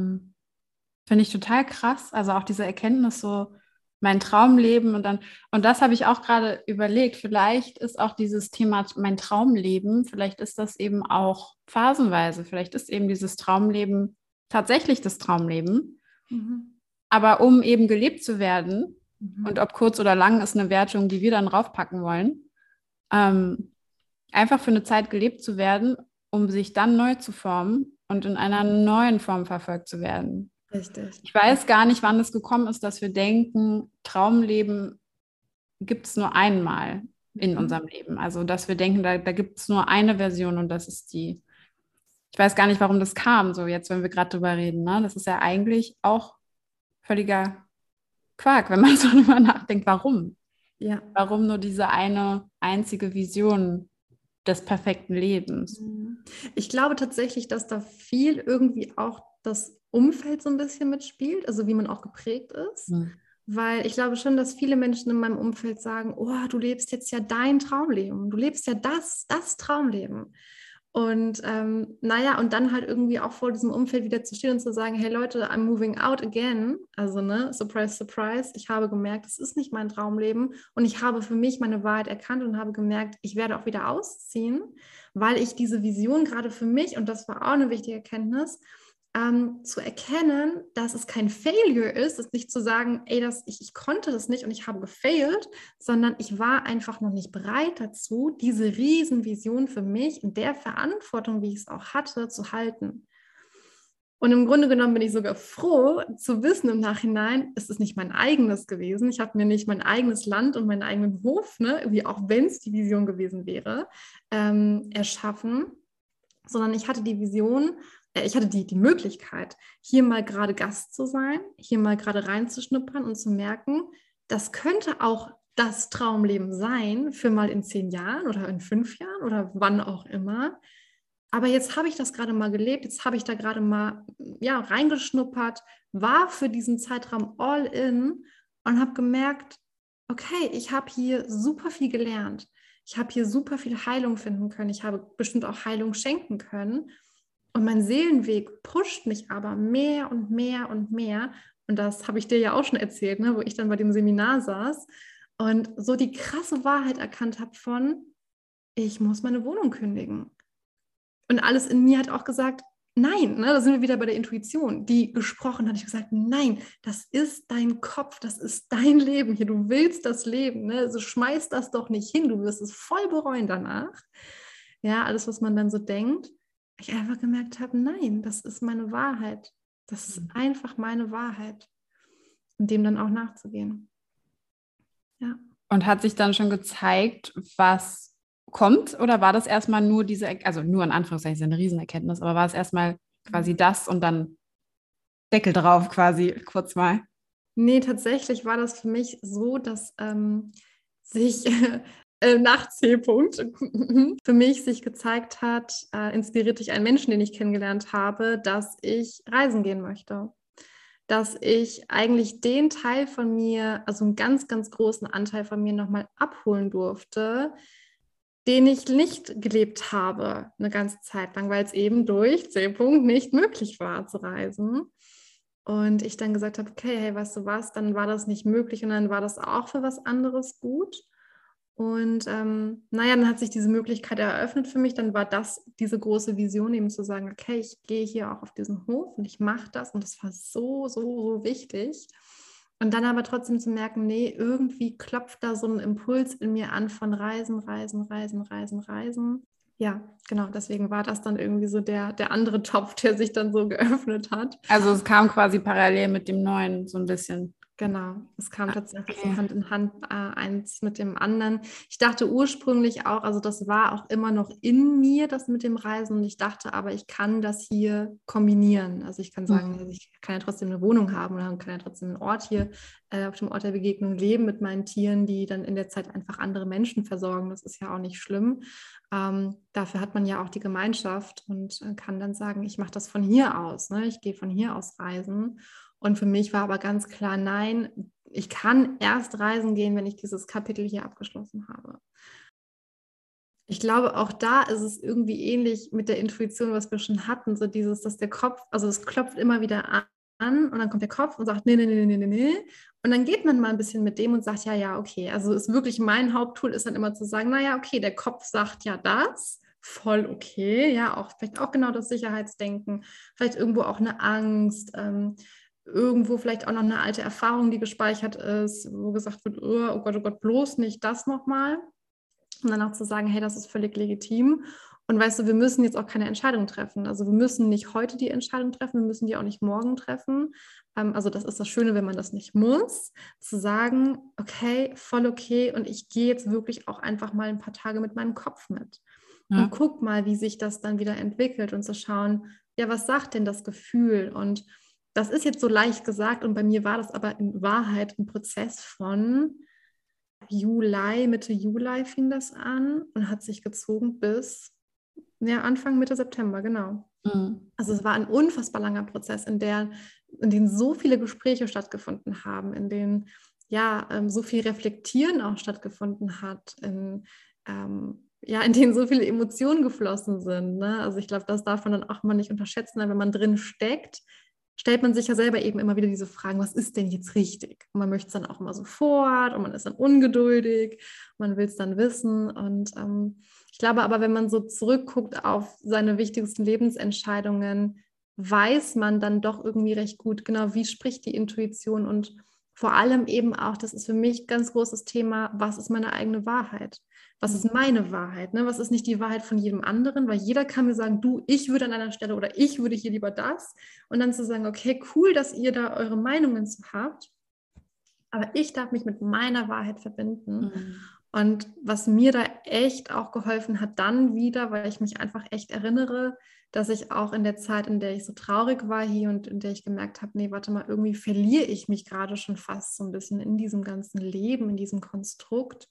Finde ich total krass. Also auch diese Erkenntnis, so mein Traumleben und das habe ich auch gerade überlegt. Vielleicht ist auch dieses Thema mein Traumleben, vielleicht ist das eben auch phasenweise. Vielleicht ist eben dieses Traumleben tatsächlich das Traumleben. Mhm. Aber um eben gelebt zu werden, Mhm. und ob kurz oder lang ist eine Wertung, die wir dann raufpacken wollen, einfach für eine Zeit gelebt zu werden, um sich dann neu zu formen und in einer neuen Form verfolgt zu werden. Richtig. Ich weiß gar nicht, wann es gekommen ist, dass wir denken, Traumleben gibt es nur einmal in unserem Leben. Also, dass wir denken, da gibt es nur eine Version und das ist die. Ich weiß gar nicht, warum das kam, so jetzt, wenn wir gerade drüber reden. Ne? Das ist ja eigentlich auch völliger Quark, wenn man so drüber nachdenkt, warum? Ja. Warum nur diese eine einzige Vision des perfekten Lebens? Ich glaube tatsächlich, dass da viel irgendwie auch das Umfeld so ein bisschen mitspielt, also wie man auch geprägt ist. Weil ich glaube schon, dass viele Menschen in meinem Umfeld sagen, oh, du lebst jetzt ja dein Traumleben, du lebst ja das Traumleben. Und naja, und dann halt irgendwie auch vor diesem Umfeld wieder zu stehen und zu sagen, hey Leute, I'm moving out again. Also ne, surprise, surprise. Ich habe gemerkt, es ist nicht mein Traumleben und ich habe für mich meine Wahrheit erkannt und habe gemerkt, ich werde auch wieder ausziehen, weil ich diese Vision gerade für mich, und das war auch eine wichtige Erkenntnis, zu erkennen, dass es kein Failure ist nicht zu sagen, ey, ich konnte das nicht und ich habe gefailt, sondern ich war einfach noch nicht bereit dazu, diese Riesenvision für mich in der Verantwortung, wie ich es auch hatte, zu halten. Und im Grunde genommen bin ich sogar froh zu wissen im Nachhinein, es ist nicht mein eigenes gewesen. Ich habe mir nicht mein eigenes Land und meinen eigenen Hof, ne, wie auch wenn es die Vision gewesen wäre, erschaffen, sondern ich hatte die Vision, ich hatte die Möglichkeit, hier mal gerade Gast zu sein, hier mal gerade reinzuschnuppern und zu merken, das könnte auch das Traumleben sein für mal in 10 Jahren oder in 5 Jahren oder wann auch immer. Aber jetzt habe ich das gerade mal gelebt, jetzt habe ich da gerade mal reingeschnuppert, war für diesen Zeitraum all in und habe gemerkt, okay, ich habe hier super viel gelernt. Ich habe hier super viel Heilung finden können. Ich habe bestimmt auch Heilung schenken können. Und mein Seelenweg pusht mich aber mehr und mehr und mehr. Und das habe ich dir ja auch schon erzählt, ne, wo ich dann bei dem Seminar saß und so die krasse Wahrheit erkannt habe von, ich muss meine Wohnung kündigen. Und alles in mir hat auch gesagt, nein, ne, da sind wir wieder bei der Intuition, die gesprochen hat. Ich habe gesagt, nein, das ist dein Kopf, das ist dein Leben hier. Du willst das Leben, ne? Also schmeiß das doch nicht hin, du wirst es voll bereuen danach. Ja, alles, was man dann so denkt. Ich einfach gemerkt habe, nein, das ist meine Wahrheit. Das ist einfach meine Wahrheit. Und dem dann auch nachzugehen. Ja. Und hat sich dann schon gezeigt, was kommt? Oder war das erstmal nur diese, also nur in Anführungszeichen, ist ja eine Riesenerkenntnis, aber war es erstmal quasi das und dann Deckel drauf quasi, kurz mal? Nee, tatsächlich war das für mich so, dass sich nach C-Punkt für mich sich gezeigt hat, inspiriert durch einen Menschen, den ich kennengelernt habe, dass ich reisen gehen möchte. Dass ich eigentlich den Teil von mir, also einen ganz, ganz großen Anteil von mir nochmal abholen durfte, den ich nicht gelebt habe eine ganze Zeit lang, weil es eben durch C-Punkt nicht möglich war zu reisen. Und ich dann gesagt habe, okay, hey, weißt du was, dann war das nicht möglich und dann war das auch für was anderes gut. Und dann hat sich diese Möglichkeit eröffnet für mich. Dann war das diese große Vision, eben zu sagen, okay, ich gehe hier auch auf diesen Hof und ich mache das. Und das war so, so, so wichtig. Und dann aber trotzdem zu merken, nee, irgendwie klopft da so ein Impuls in mir an von Reisen, Reisen, Reisen, Reisen, Reisen. Ja, genau, deswegen war das dann irgendwie so der andere Topf, der sich dann so geöffnet hat. Also es kam quasi parallel mit dem Neuen so ein bisschen. Genau, es kam tatsächlich so Okay. Hand in Hand, eins mit dem anderen. Ich dachte ursprünglich auch, also das war auch immer noch in mir, das mit dem Reisen. Und ich dachte aber, ich kann das hier kombinieren. Also ich kann sagen, also ich kann ja trotzdem eine Wohnung haben oder kann ja trotzdem einen Ort hier, auf dem Ort der Begegnung leben mit meinen Tieren, die dann in der Zeit einfach andere Menschen versorgen. Das ist ja auch nicht schlimm. Dafür hat man ja auch die Gemeinschaft und kann dann sagen, ich mache das von hier aus. Ne? Ich gehe von hier aus reisen. Und für mich war aber ganz klar, nein, ich kann erst reisen gehen, wenn ich dieses Kapitel hier abgeschlossen habe. Ich glaube, auch da ist es irgendwie ähnlich mit der Intuition, was wir schon hatten, so dieses, dass der Kopf, also es klopft immer wieder an und dann kommt der Kopf und sagt, nee, nee, nee, nee, nee, nee. Und dann geht man mal ein bisschen mit dem und sagt, ja, ja, okay. Also ist wirklich mein Haupttool ist dann immer zu sagen, naja, okay, der Kopf sagt ja das, voll okay, ja, auch vielleicht auch genau das Sicherheitsdenken, vielleicht irgendwo auch eine Angst, irgendwo vielleicht auch noch eine alte Erfahrung, die gespeichert ist, wo gesagt wird, oh Gott, bloß nicht das nochmal. Und dann auch zu sagen, hey, das ist völlig legitim. Und weißt du, wir müssen jetzt auch keine Entscheidung treffen. Also wir müssen nicht heute die Entscheidung treffen, wir müssen die auch nicht morgen treffen. Also das ist das Schöne, wenn man das nicht muss, zu sagen, okay, voll okay und ich gehe jetzt wirklich auch einfach mal ein paar Tage mit meinem Kopf mit. Ja. Und guck mal, wie sich das dann wieder entwickelt und zu schauen, ja, was sagt denn das Gefühl? Und das ist jetzt so leicht gesagt und bei mir war das aber in Wahrheit ein Prozess von Mitte Juli fing das an und hat sich gezogen bis Anfang, Mitte September, genau. Mhm. Also es war ein unfassbar langer Prozess, in dem so viele Gespräche stattgefunden haben, in denen so viel Reflektieren auch stattgefunden hat, in denen so viele Emotionen geflossen sind. Ne? Also ich glaube, das darf man dann auch mal nicht unterschätzen, wenn man drin steckt, stellt man sich ja selber eben immer wieder diese Fragen, was ist denn jetzt richtig? Und man möchte es dann auch immer sofort und man ist dann ungeduldig, man will es dann wissen. Und ich glaube aber, wenn man so zurückguckt auf seine wichtigsten Lebensentscheidungen, weiß man dann doch irgendwie recht gut, genau, wie spricht die Intuition und vor allem eben auch, das ist für mich ein ganz großes Thema, was ist meine eigene Wahrheit? Was ist meine Wahrheit? Ne? Was ist nicht die Wahrheit von jedem anderen? Weil jeder kann mir sagen, du, ich würde an deiner Stelle oder ich würde hier lieber das. Und dann zu sagen, okay, cool, dass ihr da eure Meinungen zu habt. Aber ich darf mich mit meiner Wahrheit verbinden. Mhm. Und was mir da echt auch geholfen hat, dann wieder, weil ich mich einfach echt erinnere, dass ich auch in der Zeit, in der ich so traurig war hier und in der ich gemerkt habe, nee, warte mal, irgendwie verliere ich mich gerade schon fast so ein bisschen in diesem ganzen Leben, in diesem Konstrukt,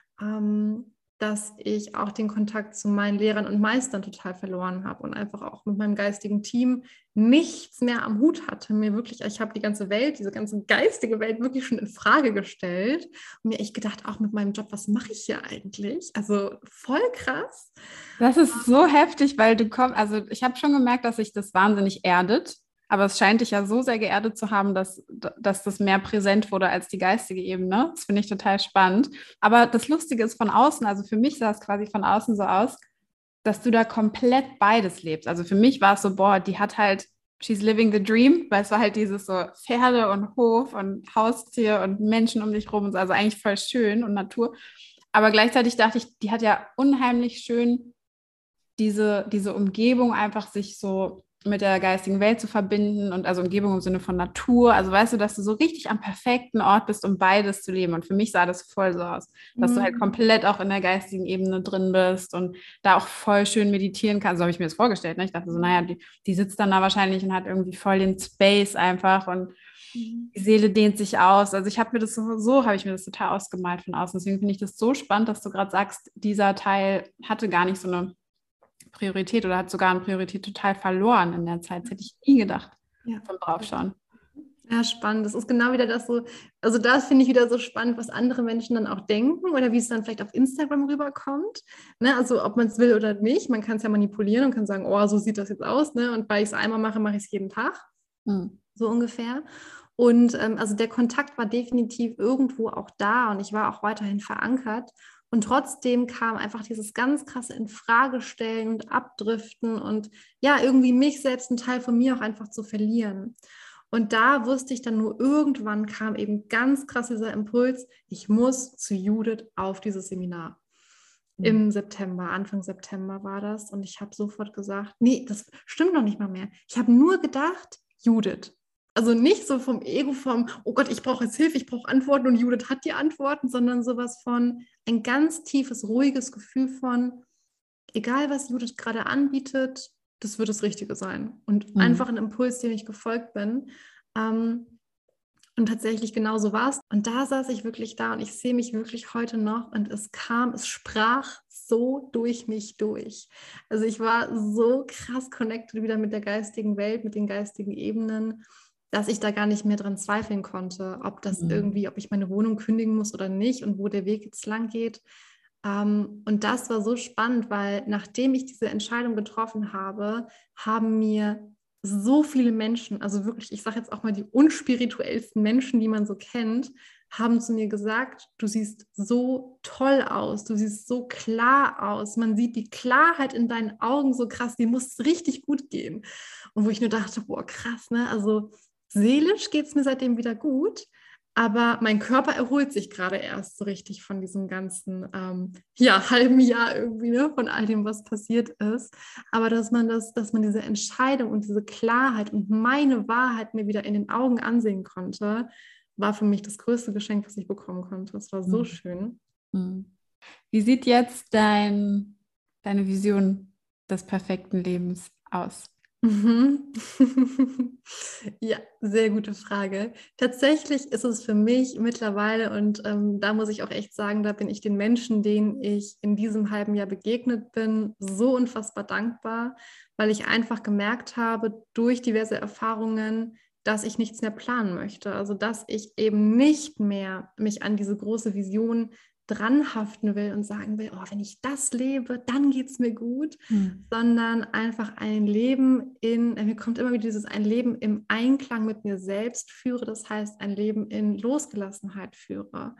dass ich auch den Kontakt zu meinen Lehrern und Meistern total verloren habe und einfach auch mit meinem geistigen Team nichts mehr am Hut hatte. Ich habe die ganze Welt, diese ganze geistige Welt wirklich schon in Frage gestellt und mir echt gedacht, auch mit meinem Job, was mache ich hier eigentlich? Also voll krass. Das ist so heftig, weil also ich habe schon gemerkt, dass sich das wahnsinnig erdet, aber es scheint dich ja so sehr geerdet zu haben, dass das mehr präsent wurde als die geistige Ebene. Das finde ich total spannend. Aber das Lustige ist von außen, also für mich sah es quasi von außen so aus, dass du da komplett beides lebst. Also für mich war es so, boah, die hat halt, she's living the dream, weil es war halt dieses so Pferde und Hof und Haustier und Menschen um dich rum und so, also eigentlich voll schön und Natur. Aber gleichzeitig dachte ich, die hat ja unheimlich schön diese Umgebung einfach sich so mit der geistigen Welt zu verbinden und also Umgebung im Sinne von Natur. Also weißt du, dass du so richtig am perfekten Ort bist, um beides zu leben. Und für mich sah das voll so aus, dass du halt komplett auch in der geistigen Ebene drin bist und da auch voll schön meditieren kannst. So habe ich mir das vorgestellt. Ne? Ich dachte so, naja, die sitzt dann da wahrscheinlich und hat irgendwie voll den Space einfach und die Seele dehnt sich aus. Also ich habe mir das so habe ich mir das total ausgemalt von außen. Deswegen finde ich das so spannend, dass du gerade sagst, dieser Teil hatte gar nicht so eine Priorität oder hat sogar eine Priorität total verloren in der Zeit. Das hätte ich nie gedacht vom Draufschauen. Ja, spannend. Das ist genau wieder das so, also das finde ich wieder so spannend, was andere Menschen dann auch denken oder wie es dann vielleicht auf Instagram rüberkommt. Ne? Also ob man es will oder nicht, man kann es ja manipulieren und kann sagen, oh, so sieht das jetzt aus. Ne? Und weil ich es einmal mache, mache ich es jeden Tag. so ungefähr. Und also der Kontakt war definitiv irgendwo auch da und ich war auch weiterhin verankert. Und trotzdem kam einfach dieses ganz krasse Infragestellen und Abdriften und ja, irgendwie mich selbst, einen Teil von mir auch einfach zu verlieren. Und da wusste ich dann nur, irgendwann kam eben ganz krass dieser Impuls, ich muss zu Judith auf dieses Seminar. Im September, Anfang September war das. Und ich habe sofort gesagt, nee, das stimmt noch nicht mal mehr. Ich habe nur gedacht, Judith. Also nicht so vom Ego, oh Gott, ich brauche jetzt Hilfe, ich brauche Antworten und Judith hat die Antworten, sondern sowas von ein ganz tiefes, ruhiges Gefühl von, egal was Judith gerade anbietet, das wird das Richtige sein. Und einfach ein Impuls, dem ich gefolgt bin. Und tatsächlich genauso war es. Und da saß ich wirklich da und ich sehe mich wirklich heute noch und es sprach so durch mich durch. Also ich war so krass connected wieder mit der geistigen Welt, mit den geistigen Ebenen, dass ich da gar nicht mehr dran zweifeln konnte, ob das irgendwie, ob ich meine Wohnung kündigen muss oder nicht und wo der Weg jetzt lang geht. Und das war so spannend, weil nachdem ich diese Entscheidung getroffen habe, haben mir so viele Menschen, also wirklich, ich sage jetzt auch mal die unspirituellsten Menschen, die man so kennt, haben zu mir gesagt, du siehst so toll aus, du siehst so klar aus, man sieht die Klarheit in deinen Augen so krass, dir muss es richtig gut gehen. Und wo ich nur dachte, boah, krass, ne? Also seelisch geht es mir seitdem wieder gut, aber mein Körper erholt sich gerade erst so richtig von diesem ganzen halben Jahr irgendwie, ne, von all dem, was passiert ist. Aber dass man diese Entscheidung und diese Klarheit und meine Wahrheit mir wieder in den Augen ansehen konnte, war für mich das größte Geschenk, was ich bekommen konnte. Es war so schön. Wie sieht jetzt deine Vision des perfekten Lebens aus? Ja, sehr gute Frage. Tatsächlich ist es für mich mittlerweile, und da muss ich auch echt sagen, da bin ich den Menschen, denen ich in diesem halben Jahr begegnet bin, so unfassbar dankbar, weil ich einfach gemerkt habe, durch diverse Erfahrungen, dass ich nichts mehr planen möchte. Also, dass ich eben nicht mehr mich an diese große Vision dranhaften will und sagen will, oh, wenn ich das lebe, dann geht es mir gut, sondern einfach ein Leben mir kommt immer wieder ein Leben im Einklang mit mir selbst führe, das heißt ein Leben in Losgelassenheit führe.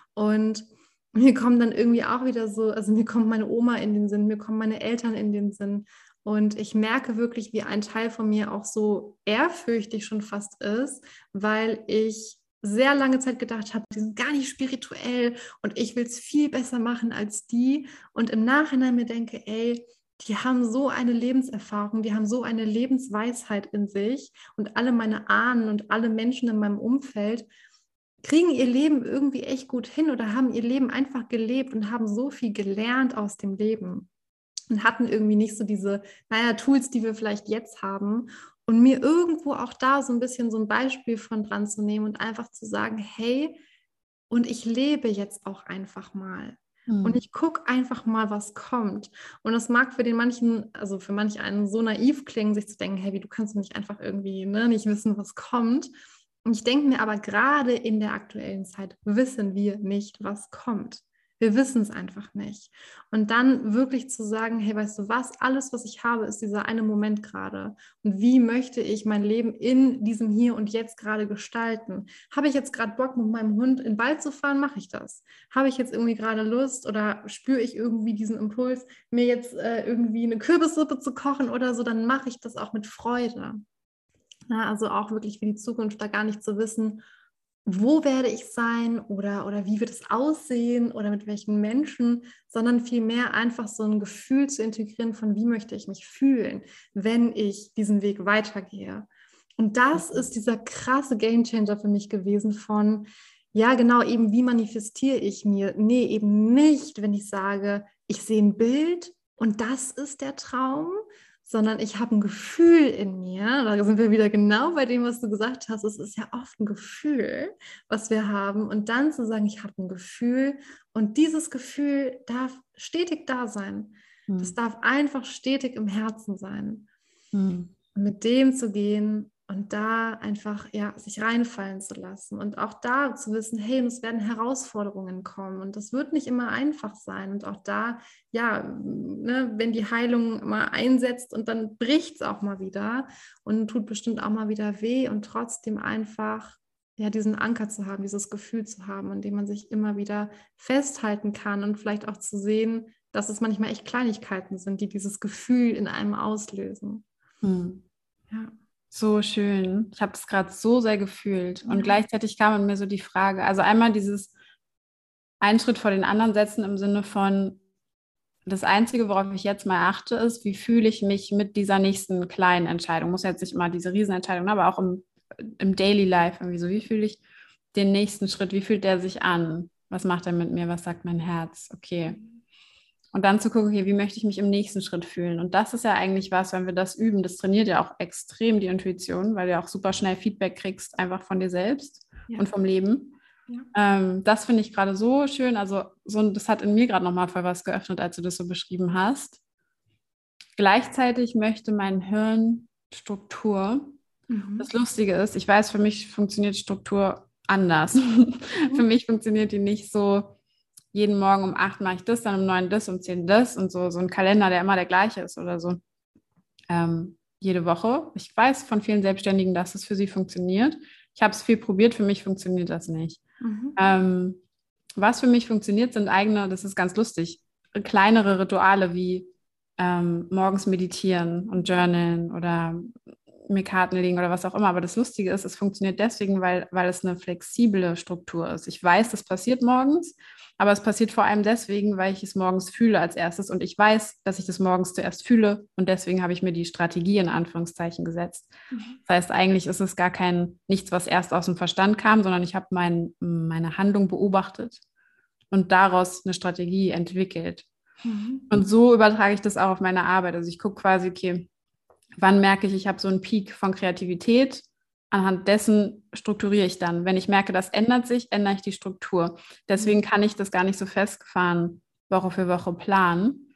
Und mir kommen dann irgendwie auch wieder so, also mir kommt meine Oma in den Sinn, mir kommen meine Eltern in den Sinn und ich merke wirklich, wie ein Teil von mir auch so ehrfürchtig schon fast ist, weil ich sehr lange Zeit gedacht habe, die sind gar nicht spirituell und ich will es viel besser machen als die. Und im Nachhinein mir denke, ey, die haben so eine Lebenserfahrung, die haben so eine Lebensweisheit in sich und alle meine Ahnen und alle Menschen in meinem Umfeld kriegen ihr Leben irgendwie echt gut hin oder haben ihr Leben einfach gelebt und haben so viel gelernt aus dem Leben und hatten irgendwie nicht so diese, Tools, die wir vielleicht jetzt haben. Und mir irgendwo auch da so ein bisschen so ein Beispiel von dran zu nehmen und einfach zu sagen, hey, und ich lebe jetzt auch einfach mal. Und ich gucke einfach mal, was kommt. Und das mag für für manch einen so naiv klingen, sich zu denken, hey, wie, du kannst nicht einfach irgendwie nicht wissen, was kommt. Und ich denke mir aber, gerade in der aktuellen Zeit wissen wir nicht, was kommt. Wir wissen es einfach nicht. Und dann wirklich zu sagen, hey, weißt du was, alles, was ich habe, ist dieser eine Moment gerade. Und wie möchte ich mein Leben in diesem Hier und Jetzt gerade gestalten? Habe ich jetzt gerade Bock, mit meinem Hund in den Wald zu fahren, mache ich das. Habe ich jetzt irgendwie gerade Lust oder spüre ich irgendwie diesen Impuls, mir jetzt irgendwie eine Kürbissuppe zu kochen oder so, dann mache ich das auch mit Freude. Also auch wirklich für die Zukunft da gar nicht zu wissen, wo werde ich sein oder wie wird es aussehen oder mit welchen Menschen, sondern vielmehr einfach so ein Gefühl zu integrieren von, wie möchte ich mich fühlen, wenn ich diesen Weg weitergehe. Und das ist dieser krasse Gamechanger für mich gewesen von, ja genau, eben wie manifestiere ich mir? Nee, eben nicht, wenn ich sage, ich sehe ein Bild und das ist der Traum, sondern ich habe ein Gefühl in mir. Da sind wir wieder genau bei dem, was du gesagt hast. Es ist ja oft ein Gefühl, was wir haben. Und dann zu sagen, ich habe ein Gefühl und dieses Gefühl darf stetig da sein. Das darf einfach stetig im Herzen sein. Und mit dem zu gehen Und da einfach, ja, sich reinfallen zu lassen und auch da zu wissen, hey, es werden Herausforderungen kommen und das wird nicht immer einfach sein. Und auch da, ja, ne, wenn die Heilung mal einsetzt und dann bricht es auch mal wieder und tut bestimmt auch mal wieder weh und trotzdem einfach, ja, diesen Anker zu haben, dieses Gefühl zu haben, an dem man sich immer wieder festhalten kann und vielleicht auch zu sehen, dass es manchmal echt Kleinigkeiten sind, die dieses Gefühl in einem auslösen. Ja. So schön. Ich habe das gerade so sehr gefühlt. Und Ja. gleichzeitig kam in mir so die Frage, also einmal dieses einen Schritt vor den anderen setzen im Sinne von, das Einzige, worauf ich jetzt mal achte, ist, wie fühle ich mich mit dieser nächsten kleinen Entscheidung. Muss jetzt nicht immer diese Riesenentscheidung, aber auch im Daily Life irgendwie so, wie fühle ich den nächsten Schritt, wie fühlt der sich an? Was macht er mit mir? Was sagt mein Herz? Okay. Und dann zu gucken, okay, wie möchte ich mich im nächsten Schritt fühlen? Und das ist ja eigentlich was, wenn wir das üben, das trainiert ja auch extrem die Intuition, weil du ja auch super schnell Feedback kriegst, einfach von dir selbst und vom Leben. Ja. Das finde ich gerade so schön. Also das hat in mir gerade nochmal voll was geöffnet, als du das so beschrieben hast. Gleichzeitig möchte mein Hirn Struktur. Das Lustige ist, ich weiß, für mich funktioniert Struktur anders. Für mich funktioniert die nicht so, jeden Morgen um 8 mache ich das, dann um 9 das, um 10 das und so ein Kalender, der immer der gleiche ist oder so. Jede Woche. Ich weiß von vielen Selbstständigen, dass es für sie funktioniert. Ich habe es viel probiert, für mich funktioniert das nicht. Was für mich funktioniert, sind eigene, das ist ganz lustig, kleinere Rituale wie morgens meditieren und journalen oder mir Karten legen oder was auch immer. Aber das Lustige ist, es funktioniert deswegen, weil es eine flexible Struktur ist. Ich weiß, das passiert morgens, aber es passiert vor allem deswegen, weil ich es morgens fühle als erstes und ich weiß, dass ich das morgens zuerst fühle und deswegen habe ich mir die Strategie in Anführungszeichen gesetzt. Das heißt, eigentlich ist es gar nichts, was erst aus dem Verstand kam, sondern ich habe meine Handlung beobachtet und daraus eine Strategie entwickelt. Und so übertrage ich das auch auf meine Arbeit. Also ich gucke quasi, okay, wann merke ich habe so einen Peak von Kreativität? Anhand dessen strukturiere ich dann. Wenn ich merke, das ändert sich, ändere ich die Struktur. Deswegen kann ich das gar nicht so festgefahren Woche für Woche planen.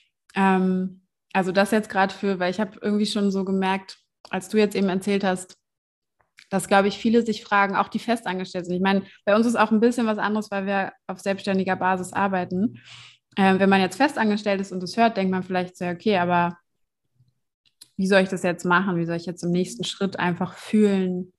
Also das jetzt gerade weil ich habe irgendwie schon so gemerkt, als du jetzt eben erzählt hast, dass, glaube ich, viele sich fragen, auch die festangestellt sind. Ich meine, bei uns ist auch ein bisschen was anderes, weil wir auf selbstständiger Basis arbeiten. Wenn man jetzt festangestellt ist und das hört, denkt man vielleicht so, okay, aber wie soll ich das jetzt machen? Wie soll ich jetzt im nächsten Schritt einfach fühlen,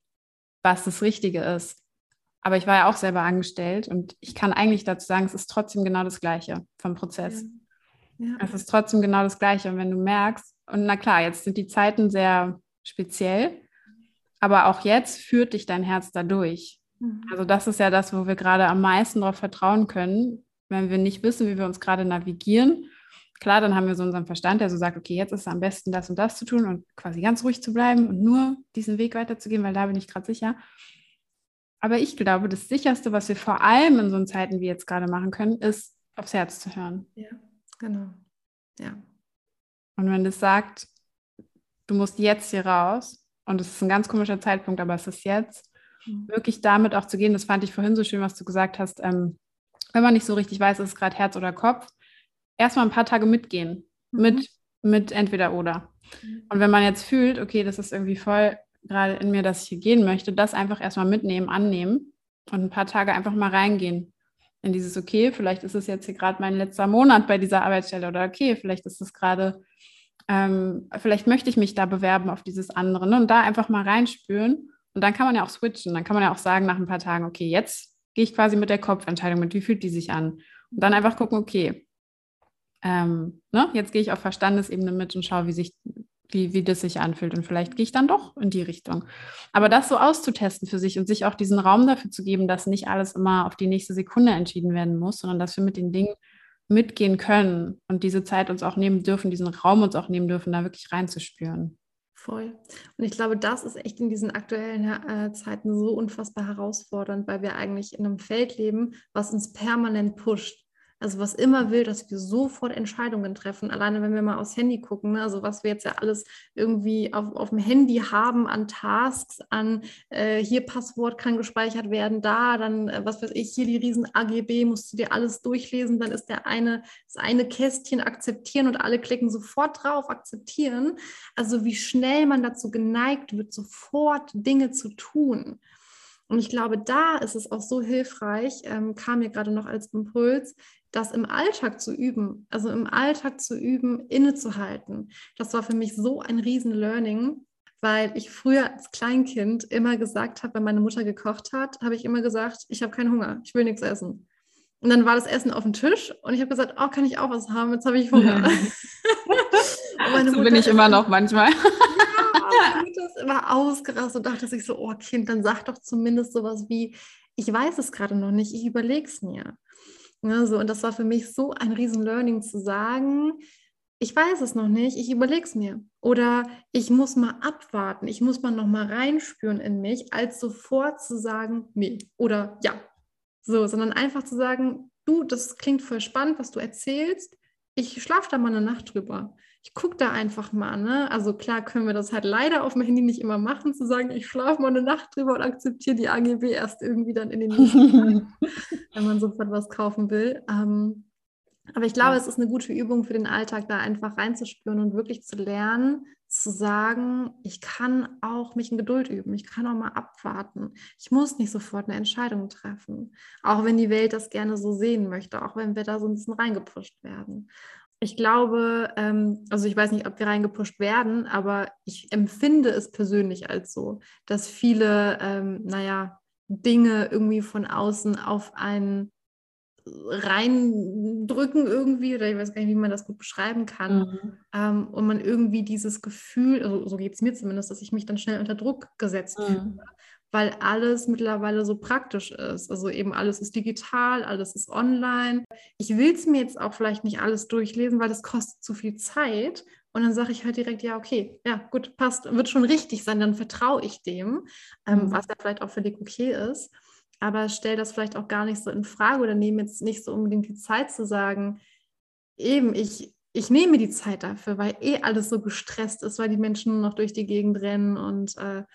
was das Richtige ist? Aber ich war ja auch selber angestellt und ich kann eigentlich dazu sagen, es ist trotzdem genau das Gleiche vom Prozess. Ja. Es ist trotzdem genau das Gleiche. Und wenn du merkst, und na klar, jetzt sind die Zeiten sehr speziell, aber auch jetzt führt dich dein Herz dadurch. Also das ist ja das, wo wir gerade am meisten darauf vertrauen können, wenn wir nicht wissen, wie wir uns gerade navigieren. Klar, dann haben wir so unseren Verstand, der so sagt, okay, jetzt ist es am besten, das und das zu tun und quasi ganz ruhig zu bleiben und nur diesen Weg weiterzugehen, weil da bin ich gerade sicher. Aber ich glaube, das Sicherste, was wir vor allem in so Zeiten wie jetzt gerade machen können, ist, aufs Herz zu hören. Ja, genau. Ja. Und wenn das sagt, du musst jetzt hier raus, und es ist ein ganz komischer Zeitpunkt, aber es ist jetzt, wirklich damit auch zu gehen, das fand ich vorhin so schön, was du gesagt hast, wenn man nicht so richtig weiß, ist es gerade Herz oder Kopf, erstmal ein paar Tage mitgehen, mit entweder oder. Und wenn man jetzt fühlt, okay, das ist irgendwie voll gerade in mir, dass ich hier gehen möchte, das einfach erstmal mitnehmen, annehmen und ein paar Tage einfach mal reingehen in dieses, okay, vielleicht ist es jetzt hier gerade mein letzter Monat bei dieser Arbeitsstelle oder okay, vielleicht ist es gerade, vielleicht möchte ich mich da bewerben auf dieses andere, ne? Und da einfach mal reinspüren und dann kann man ja auch switchen, dann kann man ja auch sagen nach ein paar Tagen, okay, jetzt gehe ich quasi mit der Kopfentscheidung mit, wie fühlt die sich an? Und dann einfach gucken, okay, jetzt gehe ich auf Verstandesebene mit und schaue, wie das sich anfühlt. Und vielleicht gehe ich dann doch in die Richtung. Aber das so auszutesten für sich und sich auch diesen Raum dafür zu geben, dass nicht alles immer auf die nächste Sekunde entschieden werden muss, sondern dass wir mit den Dingen mitgehen können und diese Zeit uns auch nehmen dürfen, diesen Raum uns auch nehmen dürfen, da wirklich reinzuspüren. Voll. Und ich glaube, das ist echt in diesen aktuellen Zeiten so unfassbar herausfordernd, weil wir eigentlich in einem Feld leben, was uns permanent pusht. Also was immer will, dass wir sofort Entscheidungen treffen. Alleine wenn wir mal aufs Handy gucken, ne? Also was wir jetzt ja alles irgendwie auf dem Handy haben an Tasks, an hier Passwort kann gespeichert werden, da, dann was weiß ich, hier die riesen AGB, musst du dir alles durchlesen, dann ist das eine Kästchen akzeptieren und alle klicken sofort drauf, akzeptieren. Also wie schnell man dazu geneigt wird, sofort Dinge zu tun. Und ich glaube, da ist es auch so hilfreich, kam mir gerade noch als Impuls, das im Alltag zu üben. Also im Alltag zu üben, innezuhalten. Das war für mich so ein Riesen-Learning, weil ich früher als Kleinkind immer gesagt habe, wenn meine Mutter gekocht hat, habe ich immer gesagt, ich habe keinen Hunger, ich will nichts essen. Und dann war das Essen auf dem Tisch und ich habe gesagt, oh, kann ich auch was haben? Jetzt habe ich Hunger. So bin ich immer noch manchmal. Meine Mutter ist immer ausgerastet und dachte sich so, oh Kind, dann sag doch zumindest sowas wie, ich weiß es gerade noch nicht, ich überlege es mir. Ja, so, und das war für mich so ein Riesen-Learning zu sagen, ich weiß es noch nicht, ich überlege es mir. Oder ich muss mal abwarten, ich muss mal noch mal reinspüren in mich, als sofort zu sagen, nee oder ja. So, sondern einfach zu sagen, du, das klingt voll spannend, was du erzählst, ich schlafe da mal eine Nacht drüber. Ich gucke da einfach mal, ne? Also klar können wir das halt leider auf dem Handy nicht immer machen, zu sagen, ich schlafe mal eine Nacht drüber und akzeptiere die AGB erst irgendwie dann in den nächsten Tagen, wenn man sofort was kaufen will. Aber ich glaube, es ist eine gute Übung für den Alltag, da einfach reinzuspüren und wirklich zu lernen, zu sagen, ich kann auch mich in Geduld üben, ich kann auch mal abwarten. Ich muss nicht sofort eine Entscheidung treffen, auch wenn die Welt das gerne so sehen möchte, auch wenn wir da so ein bisschen reingepusht werden. Ich glaube, also ich weiß nicht, ob wir reingepusht werden, aber ich empfinde es persönlich als so, dass viele, Dinge irgendwie von außen auf einen reindrücken irgendwie, oder ich weiß gar nicht, wie man das gut beschreiben kann. Und man irgendwie dieses Gefühl, also so geht es mir zumindest, dass ich mich dann schnell unter Druck gesetzt fühle, weil alles mittlerweile so praktisch ist. Also eben alles ist digital, alles ist online. Ich will es mir jetzt auch vielleicht nicht alles durchlesen, weil das kostet zu viel Zeit. Und dann sage ich halt direkt, ja, okay, ja, gut, passt, wird schon richtig sein, dann vertraue ich dem, was ja vielleicht auch völlig okay ist. Aber stell das vielleicht auch gar nicht so in Frage oder nehme jetzt nicht so unbedingt die Zeit zu sagen, eben, ich nehme die Zeit dafür, weil alles so gestresst ist, weil die Menschen nur noch durch die Gegend rennen und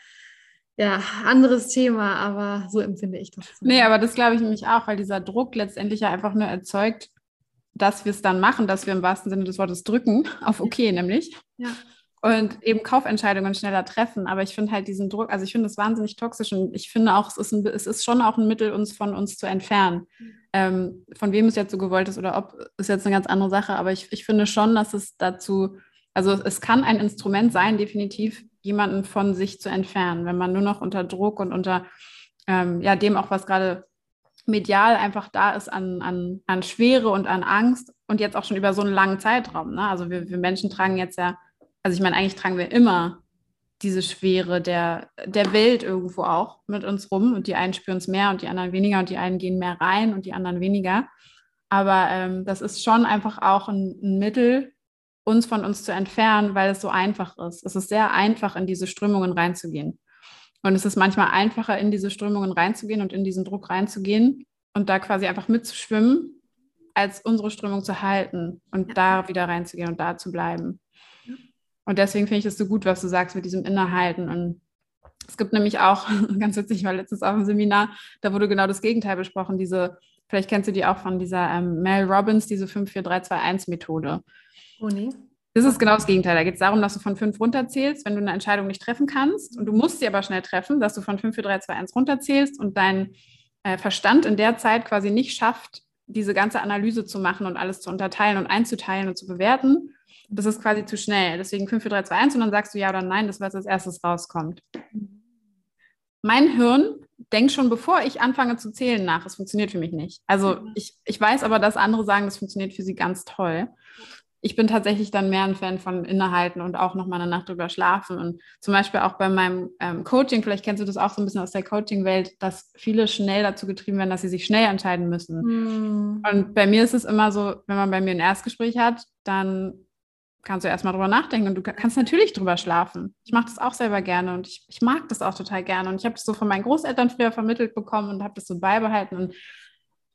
anderes Thema, aber so empfinde ich das. Nee, aber das glaube ich nämlich auch, weil dieser Druck letztendlich ja einfach nur erzeugt, dass wir es dann machen, dass wir im wahrsten Sinne des Wortes drücken, auf okay nämlich. Ja. Und eben Kaufentscheidungen schneller treffen. Aber ich finde halt diesen Druck, also ich finde das wahnsinnig toxisch und ich finde auch, es ist schon auch ein Mittel, uns von uns zu entfernen. Von wem es jetzt so gewollt ist oder ob, ist jetzt eine ganz andere Sache. Aber ich finde schon, dass es dazu, also es kann ein Instrument sein, definitiv jemanden von sich zu entfernen, wenn man nur noch unter Druck und unter dem auch, was gerade medial einfach da ist an Schwere und an Angst und jetzt auch schon über so einen langen Zeitraum. Ne? Also wir Menschen tragen jetzt ja, also ich meine, eigentlich tragen wir immer diese Schwere der Welt irgendwo auch mit uns rum und die einen spüren es mehr und die anderen weniger und die einen gehen mehr rein und die anderen weniger. Aber das ist schon einfach auch ein Mittel, uns von uns zu entfernen, weil es so einfach ist. Es ist sehr einfach, in diese Strömungen reinzugehen. Und es ist manchmal einfacher, in diese Strömungen reinzugehen und in diesen Druck reinzugehen und da quasi einfach mitzuschwimmen, als unsere Strömung zu halten und da wieder reinzugehen und da zu bleiben. Und deswegen finde ich es so gut, was du sagst mit diesem Innehalten. Und es gibt nämlich auch, ganz witzig, ich war letztens auf einem Seminar, da wurde genau das Gegenteil besprochen, vielleicht kennst du die auch von dieser Mel Robbins, diese 5-4-3-2-1-Methode. Oh nee. Das ist genau das Gegenteil. Da geht es darum, dass du von 5 runterzählst, wenn du eine Entscheidung nicht treffen kannst und du musst sie aber schnell treffen, dass du von 5-4-3-2-1 runterzählst und dein Verstand in der Zeit quasi nicht schafft, diese ganze Analyse zu machen und alles zu unterteilen und einzuteilen und zu bewerten. Das ist quasi zu schnell. Deswegen 5-4-3-2-1 und dann sagst du ja oder nein, das, was als erstes rauskommt. Mein Hirn denkt schon, bevor ich anfange zu zählen nach. Es funktioniert für mich nicht. Also ich weiß aber, dass andere sagen, das funktioniert für sie ganz toll. Ich bin tatsächlich dann mehr ein Fan von Innehalten und auch nochmal eine Nacht drüber schlafen. Und zum Beispiel auch bei meinem Coaching, vielleicht kennst du das auch so ein bisschen aus der Coaching-Welt, dass viele schnell dazu getrieben werden, dass sie sich schnell entscheiden müssen. Und bei mir ist es immer so, wenn man bei mir ein Erstgespräch hat, dann kannst du erstmal drüber nachdenken und du kannst natürlich drüber schlafen. Ich mache das auch selber gerne und ich mag das auch total gerne. Und ich habe das so von meinen Großeltern früher vermittelt bekommen und habe das so beibehalten. Und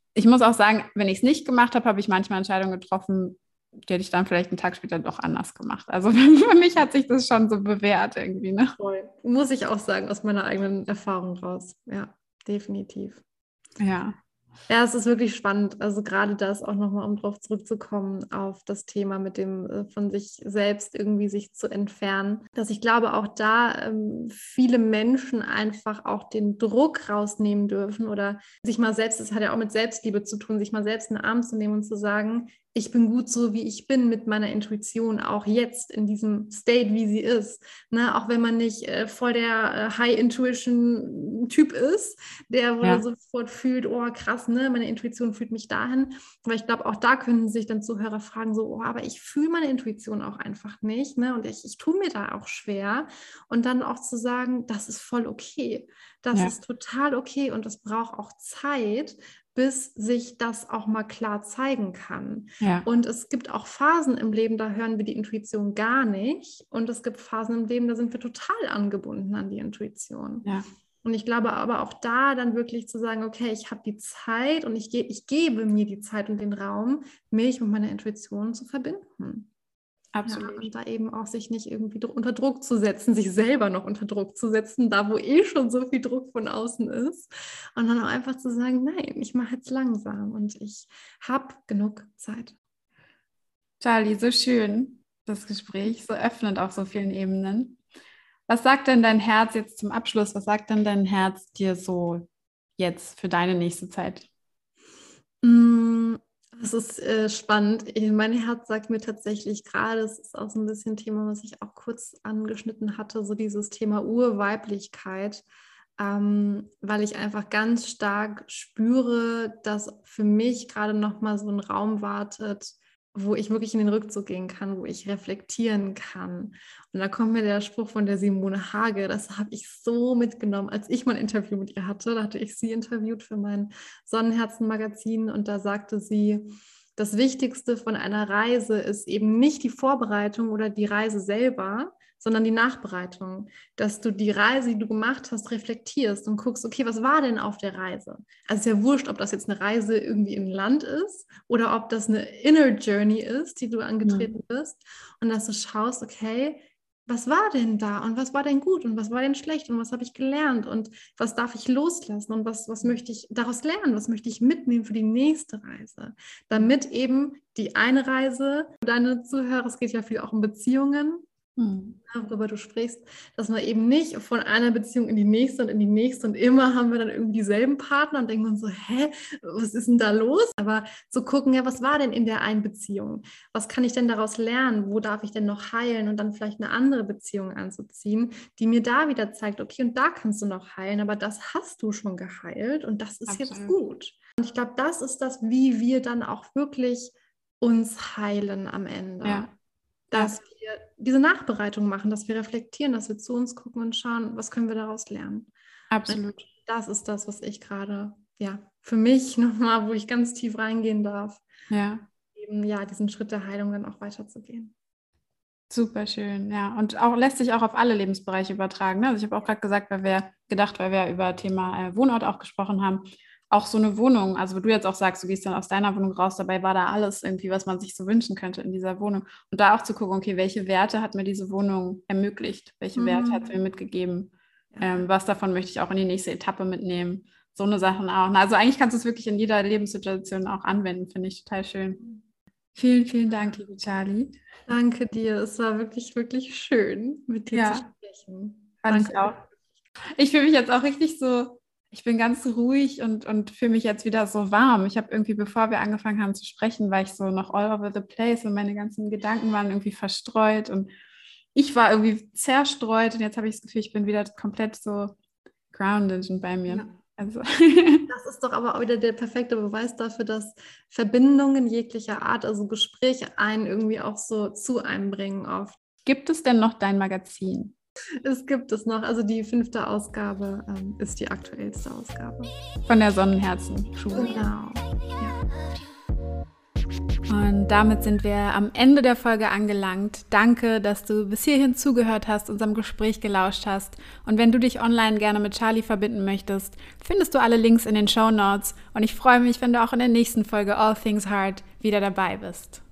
ich muss auch sagen, wenn ich es nicht gemacht habe, habe ich manchmal Entscheidungen getroffen, die hätte ich dann vielleicht einen Tag später doch anders gemacht. Also für mich hat sich das schon so bewährt irgendwie, ne? Voll. Muss ich auch sagen, aus meiner eigenen Erfahrung raus. Ja, definitiv. Ja. Ja, es ist wirklich spannend. Also gerade das auch nochmal, um drauf zurückzukommen, auf das Thema mit dem von sich selbst irgendwie sich zu entfernen. Dass ich glaube, auch da viele Menschen einfach auch den Druck rausnehmen dürfen oder sich mal selbst, das hat ja auch mit Selbstliebe zu tun, sich mal selbst in den Arm zu nehmen und zu sagen, ich bin gut so, wie ich bin mit meiner Intuition, auch jetzt in diesem State, wie sie ist. Ne? Auch wenn man nicht voll der High-Intuition-Typ ist, der wo sofort fühlt, oh krass, ne, meine Intuition führt mich dahin. Aber ich glaube, auch da können sich dann Zuhörer fragen, so, oh, aber ich fühle meine Intuition auch einfach nicht. Ne? Und ich tue mir da auch schwer. Und dann auch zu sagen, das ist voll okay. Das ist total okay und es braucht auch Zeit, bis sich das auch mal klar zeigen kann. Ja. Und es gibt auch Phasen im Leben, da hören wir die Intuition gar nicht. Und es gibt Phasen im Leben, da sind wir total angebunden an die Intuition. Ja. Und ich glaube aber auch da dann wirklich zu sagen, okay, ich habe die Zeit und ich gebe mir die Zeit und den Raum, mich mit meiner Intuition zu verbinden. Absolut. Ja, und da eben auch sich nicht irgendwie unter Druck zu setzen, sich selber noch unter Druck zu setzen, da wo schon so viel Druck von außen ist. Und dann auch einfach zu sagen, nein, ich mache jetzt langsam und ich habe genug Zeit. Charlie, so schön, das Gespräch, so öffnend auf so vielen Ebenen. Was sagt denn dein Herz jetzt zum Abschluss? Was sagt denn dein Herz dir so jetzt für deine nächste Zeit? Das ist spannend. Mein Herz sagt mir tatsächlich gerade, es ist auch so ein bisschen ein Thema, was ich auch kurz angeschnitten hatte, so dieses Thema Urweiblichkeit, weil ich einfach ganz stark spüre, dass für mich gerade nochmal so ein Raum wartet, wo ich wirklich in den Rückzug gehen kann, wo ich reflektieren kann. Und da kommt mir der Spruch von der Simone Hage, das habe ich so mitgenommen, als ich mal ein Interview mit ihr hatte. Da hatte ich sie interviewt für mein Sonnenherzen-Magazin und da sagte sie, das Wichtigste von einer Reise ist eben nicht die Vorbereitung oder die Reise selber, sondern die Nachbereitung, dass du die Reise, die du gemacht hast, reflektierst und guckst, okay, was war denn auf der Reise? Also es ist ja wurscht, ob das jetzt eine Reise irgendwie in Land ist oder ob das eine Inner Journey ist, die du angetreten bist und dass du schaust, okay, was war denn da und was war denn gut und was war denn schlecht und was habe ich gelernt und was darf ich loslassen und was möchte ich daraus lernen, was möchte ich mitnehmen für die nächste Reise, damit eben die eine Reise, deine Zuhörer, es geht ja viel auch um Beziehungen, worüber du sprichst, dass man eben nicht von einer Beziehung in die nächste und immer haben wir dann irgendwie dieselben Partner und denken uns so, was ist denn da los? Aber so gucken, ja, was war denn in der einen Beziehung? Was kann ich denn daraus lernen? Wo darf ich denn noch heilen? Und dann vielleicht eine andere Beziehung anzuziehen, die mir da wieder zeigt, okay, und da kannst du noch heilen, aber das hast du schon geheilt und das ist jetzt gut. Und ich glaube, das ist das, wie wir dann auch wirklich uns heilen am Ende. Ja. Dass wir diese Nachbereitung machen, dass wir reflektieren, dass wir zu uns gucken und schauen, was können wir daraus lernen. Absolut. Und das ist das, was ich gerade, für mich nochmal, wo ich ganz tief reingehen darf, eben diesen Schritt der Heilung dann auch weiterzugehen. Super schön, ja. Und auch lässt sich auch auf alle Lebensbereiche übertragen. Ne? Also ich habe auch gerade gesagt, weil wir über Thema Wohnort auch gesprochen haben, auch so eine Wohnung, also wo du jetzt auch sagst, du gehst dann aus deiner Wohnung raus, dabei war da alles irgendwie, was man sich so wünschen könnte in dieser Wohnung. Und da auch zu gucken, okay, welche Werte hat mir diese Wohnung ermöglicht? Welche Werte hat sie mir mitgegeben? Was davon möchte ich auch in die nächste Etappe mitnehmen? So eine Sachen auch. Also eigentlich kannst du es wirklich in jeder Lebenssituation auch anwenden, finde ich total schön. Vielen, vielen Dank, liebe Charlie. Danke dir, es war wirklich, wirklich schön, mit dir zu sprechen. Fand ich auch. Ich fühle mich jetzt auch richtig so, ich bin ganz ruhig und fühle mich jetzt wieder so warm. Ich habe irgendwie, bevor wir angefangen haben zu sprechen, war ich so noch all over the place und meine ganzen Gedanken waren irgendwie verstreut und ich war irgendwie zerstreut und jetzt habe ich das Gefühl, ich bin wieder komplett so grounded und bei mir. Ja. Also. Das ist doch aber auch wieder der perfekte Beweis dafür, dass Verbindungen jeglicher Art, also Gespräche einen irgendwie auch so zu einem bringen oft. Gibt es denn noch dein Magazin? Es gibt es noch, also die 5. Ausgabe ist die aktuellste Ausgabe. Von der Sonnenherzen-Schule. Genau, ja. Und damit sind wir am Ende der Folge angelangt. Danke, dass du bis hierhin zugehört hast, unserem Gespräch gelauscht hast. Und wenn du dich online gerne mit Charlie verbinden möchtest, findest du alle Links in den Shownotes. Und ich freue mich, wenn du auch in der nächsten Folge All Things Heart wieder dabei bist.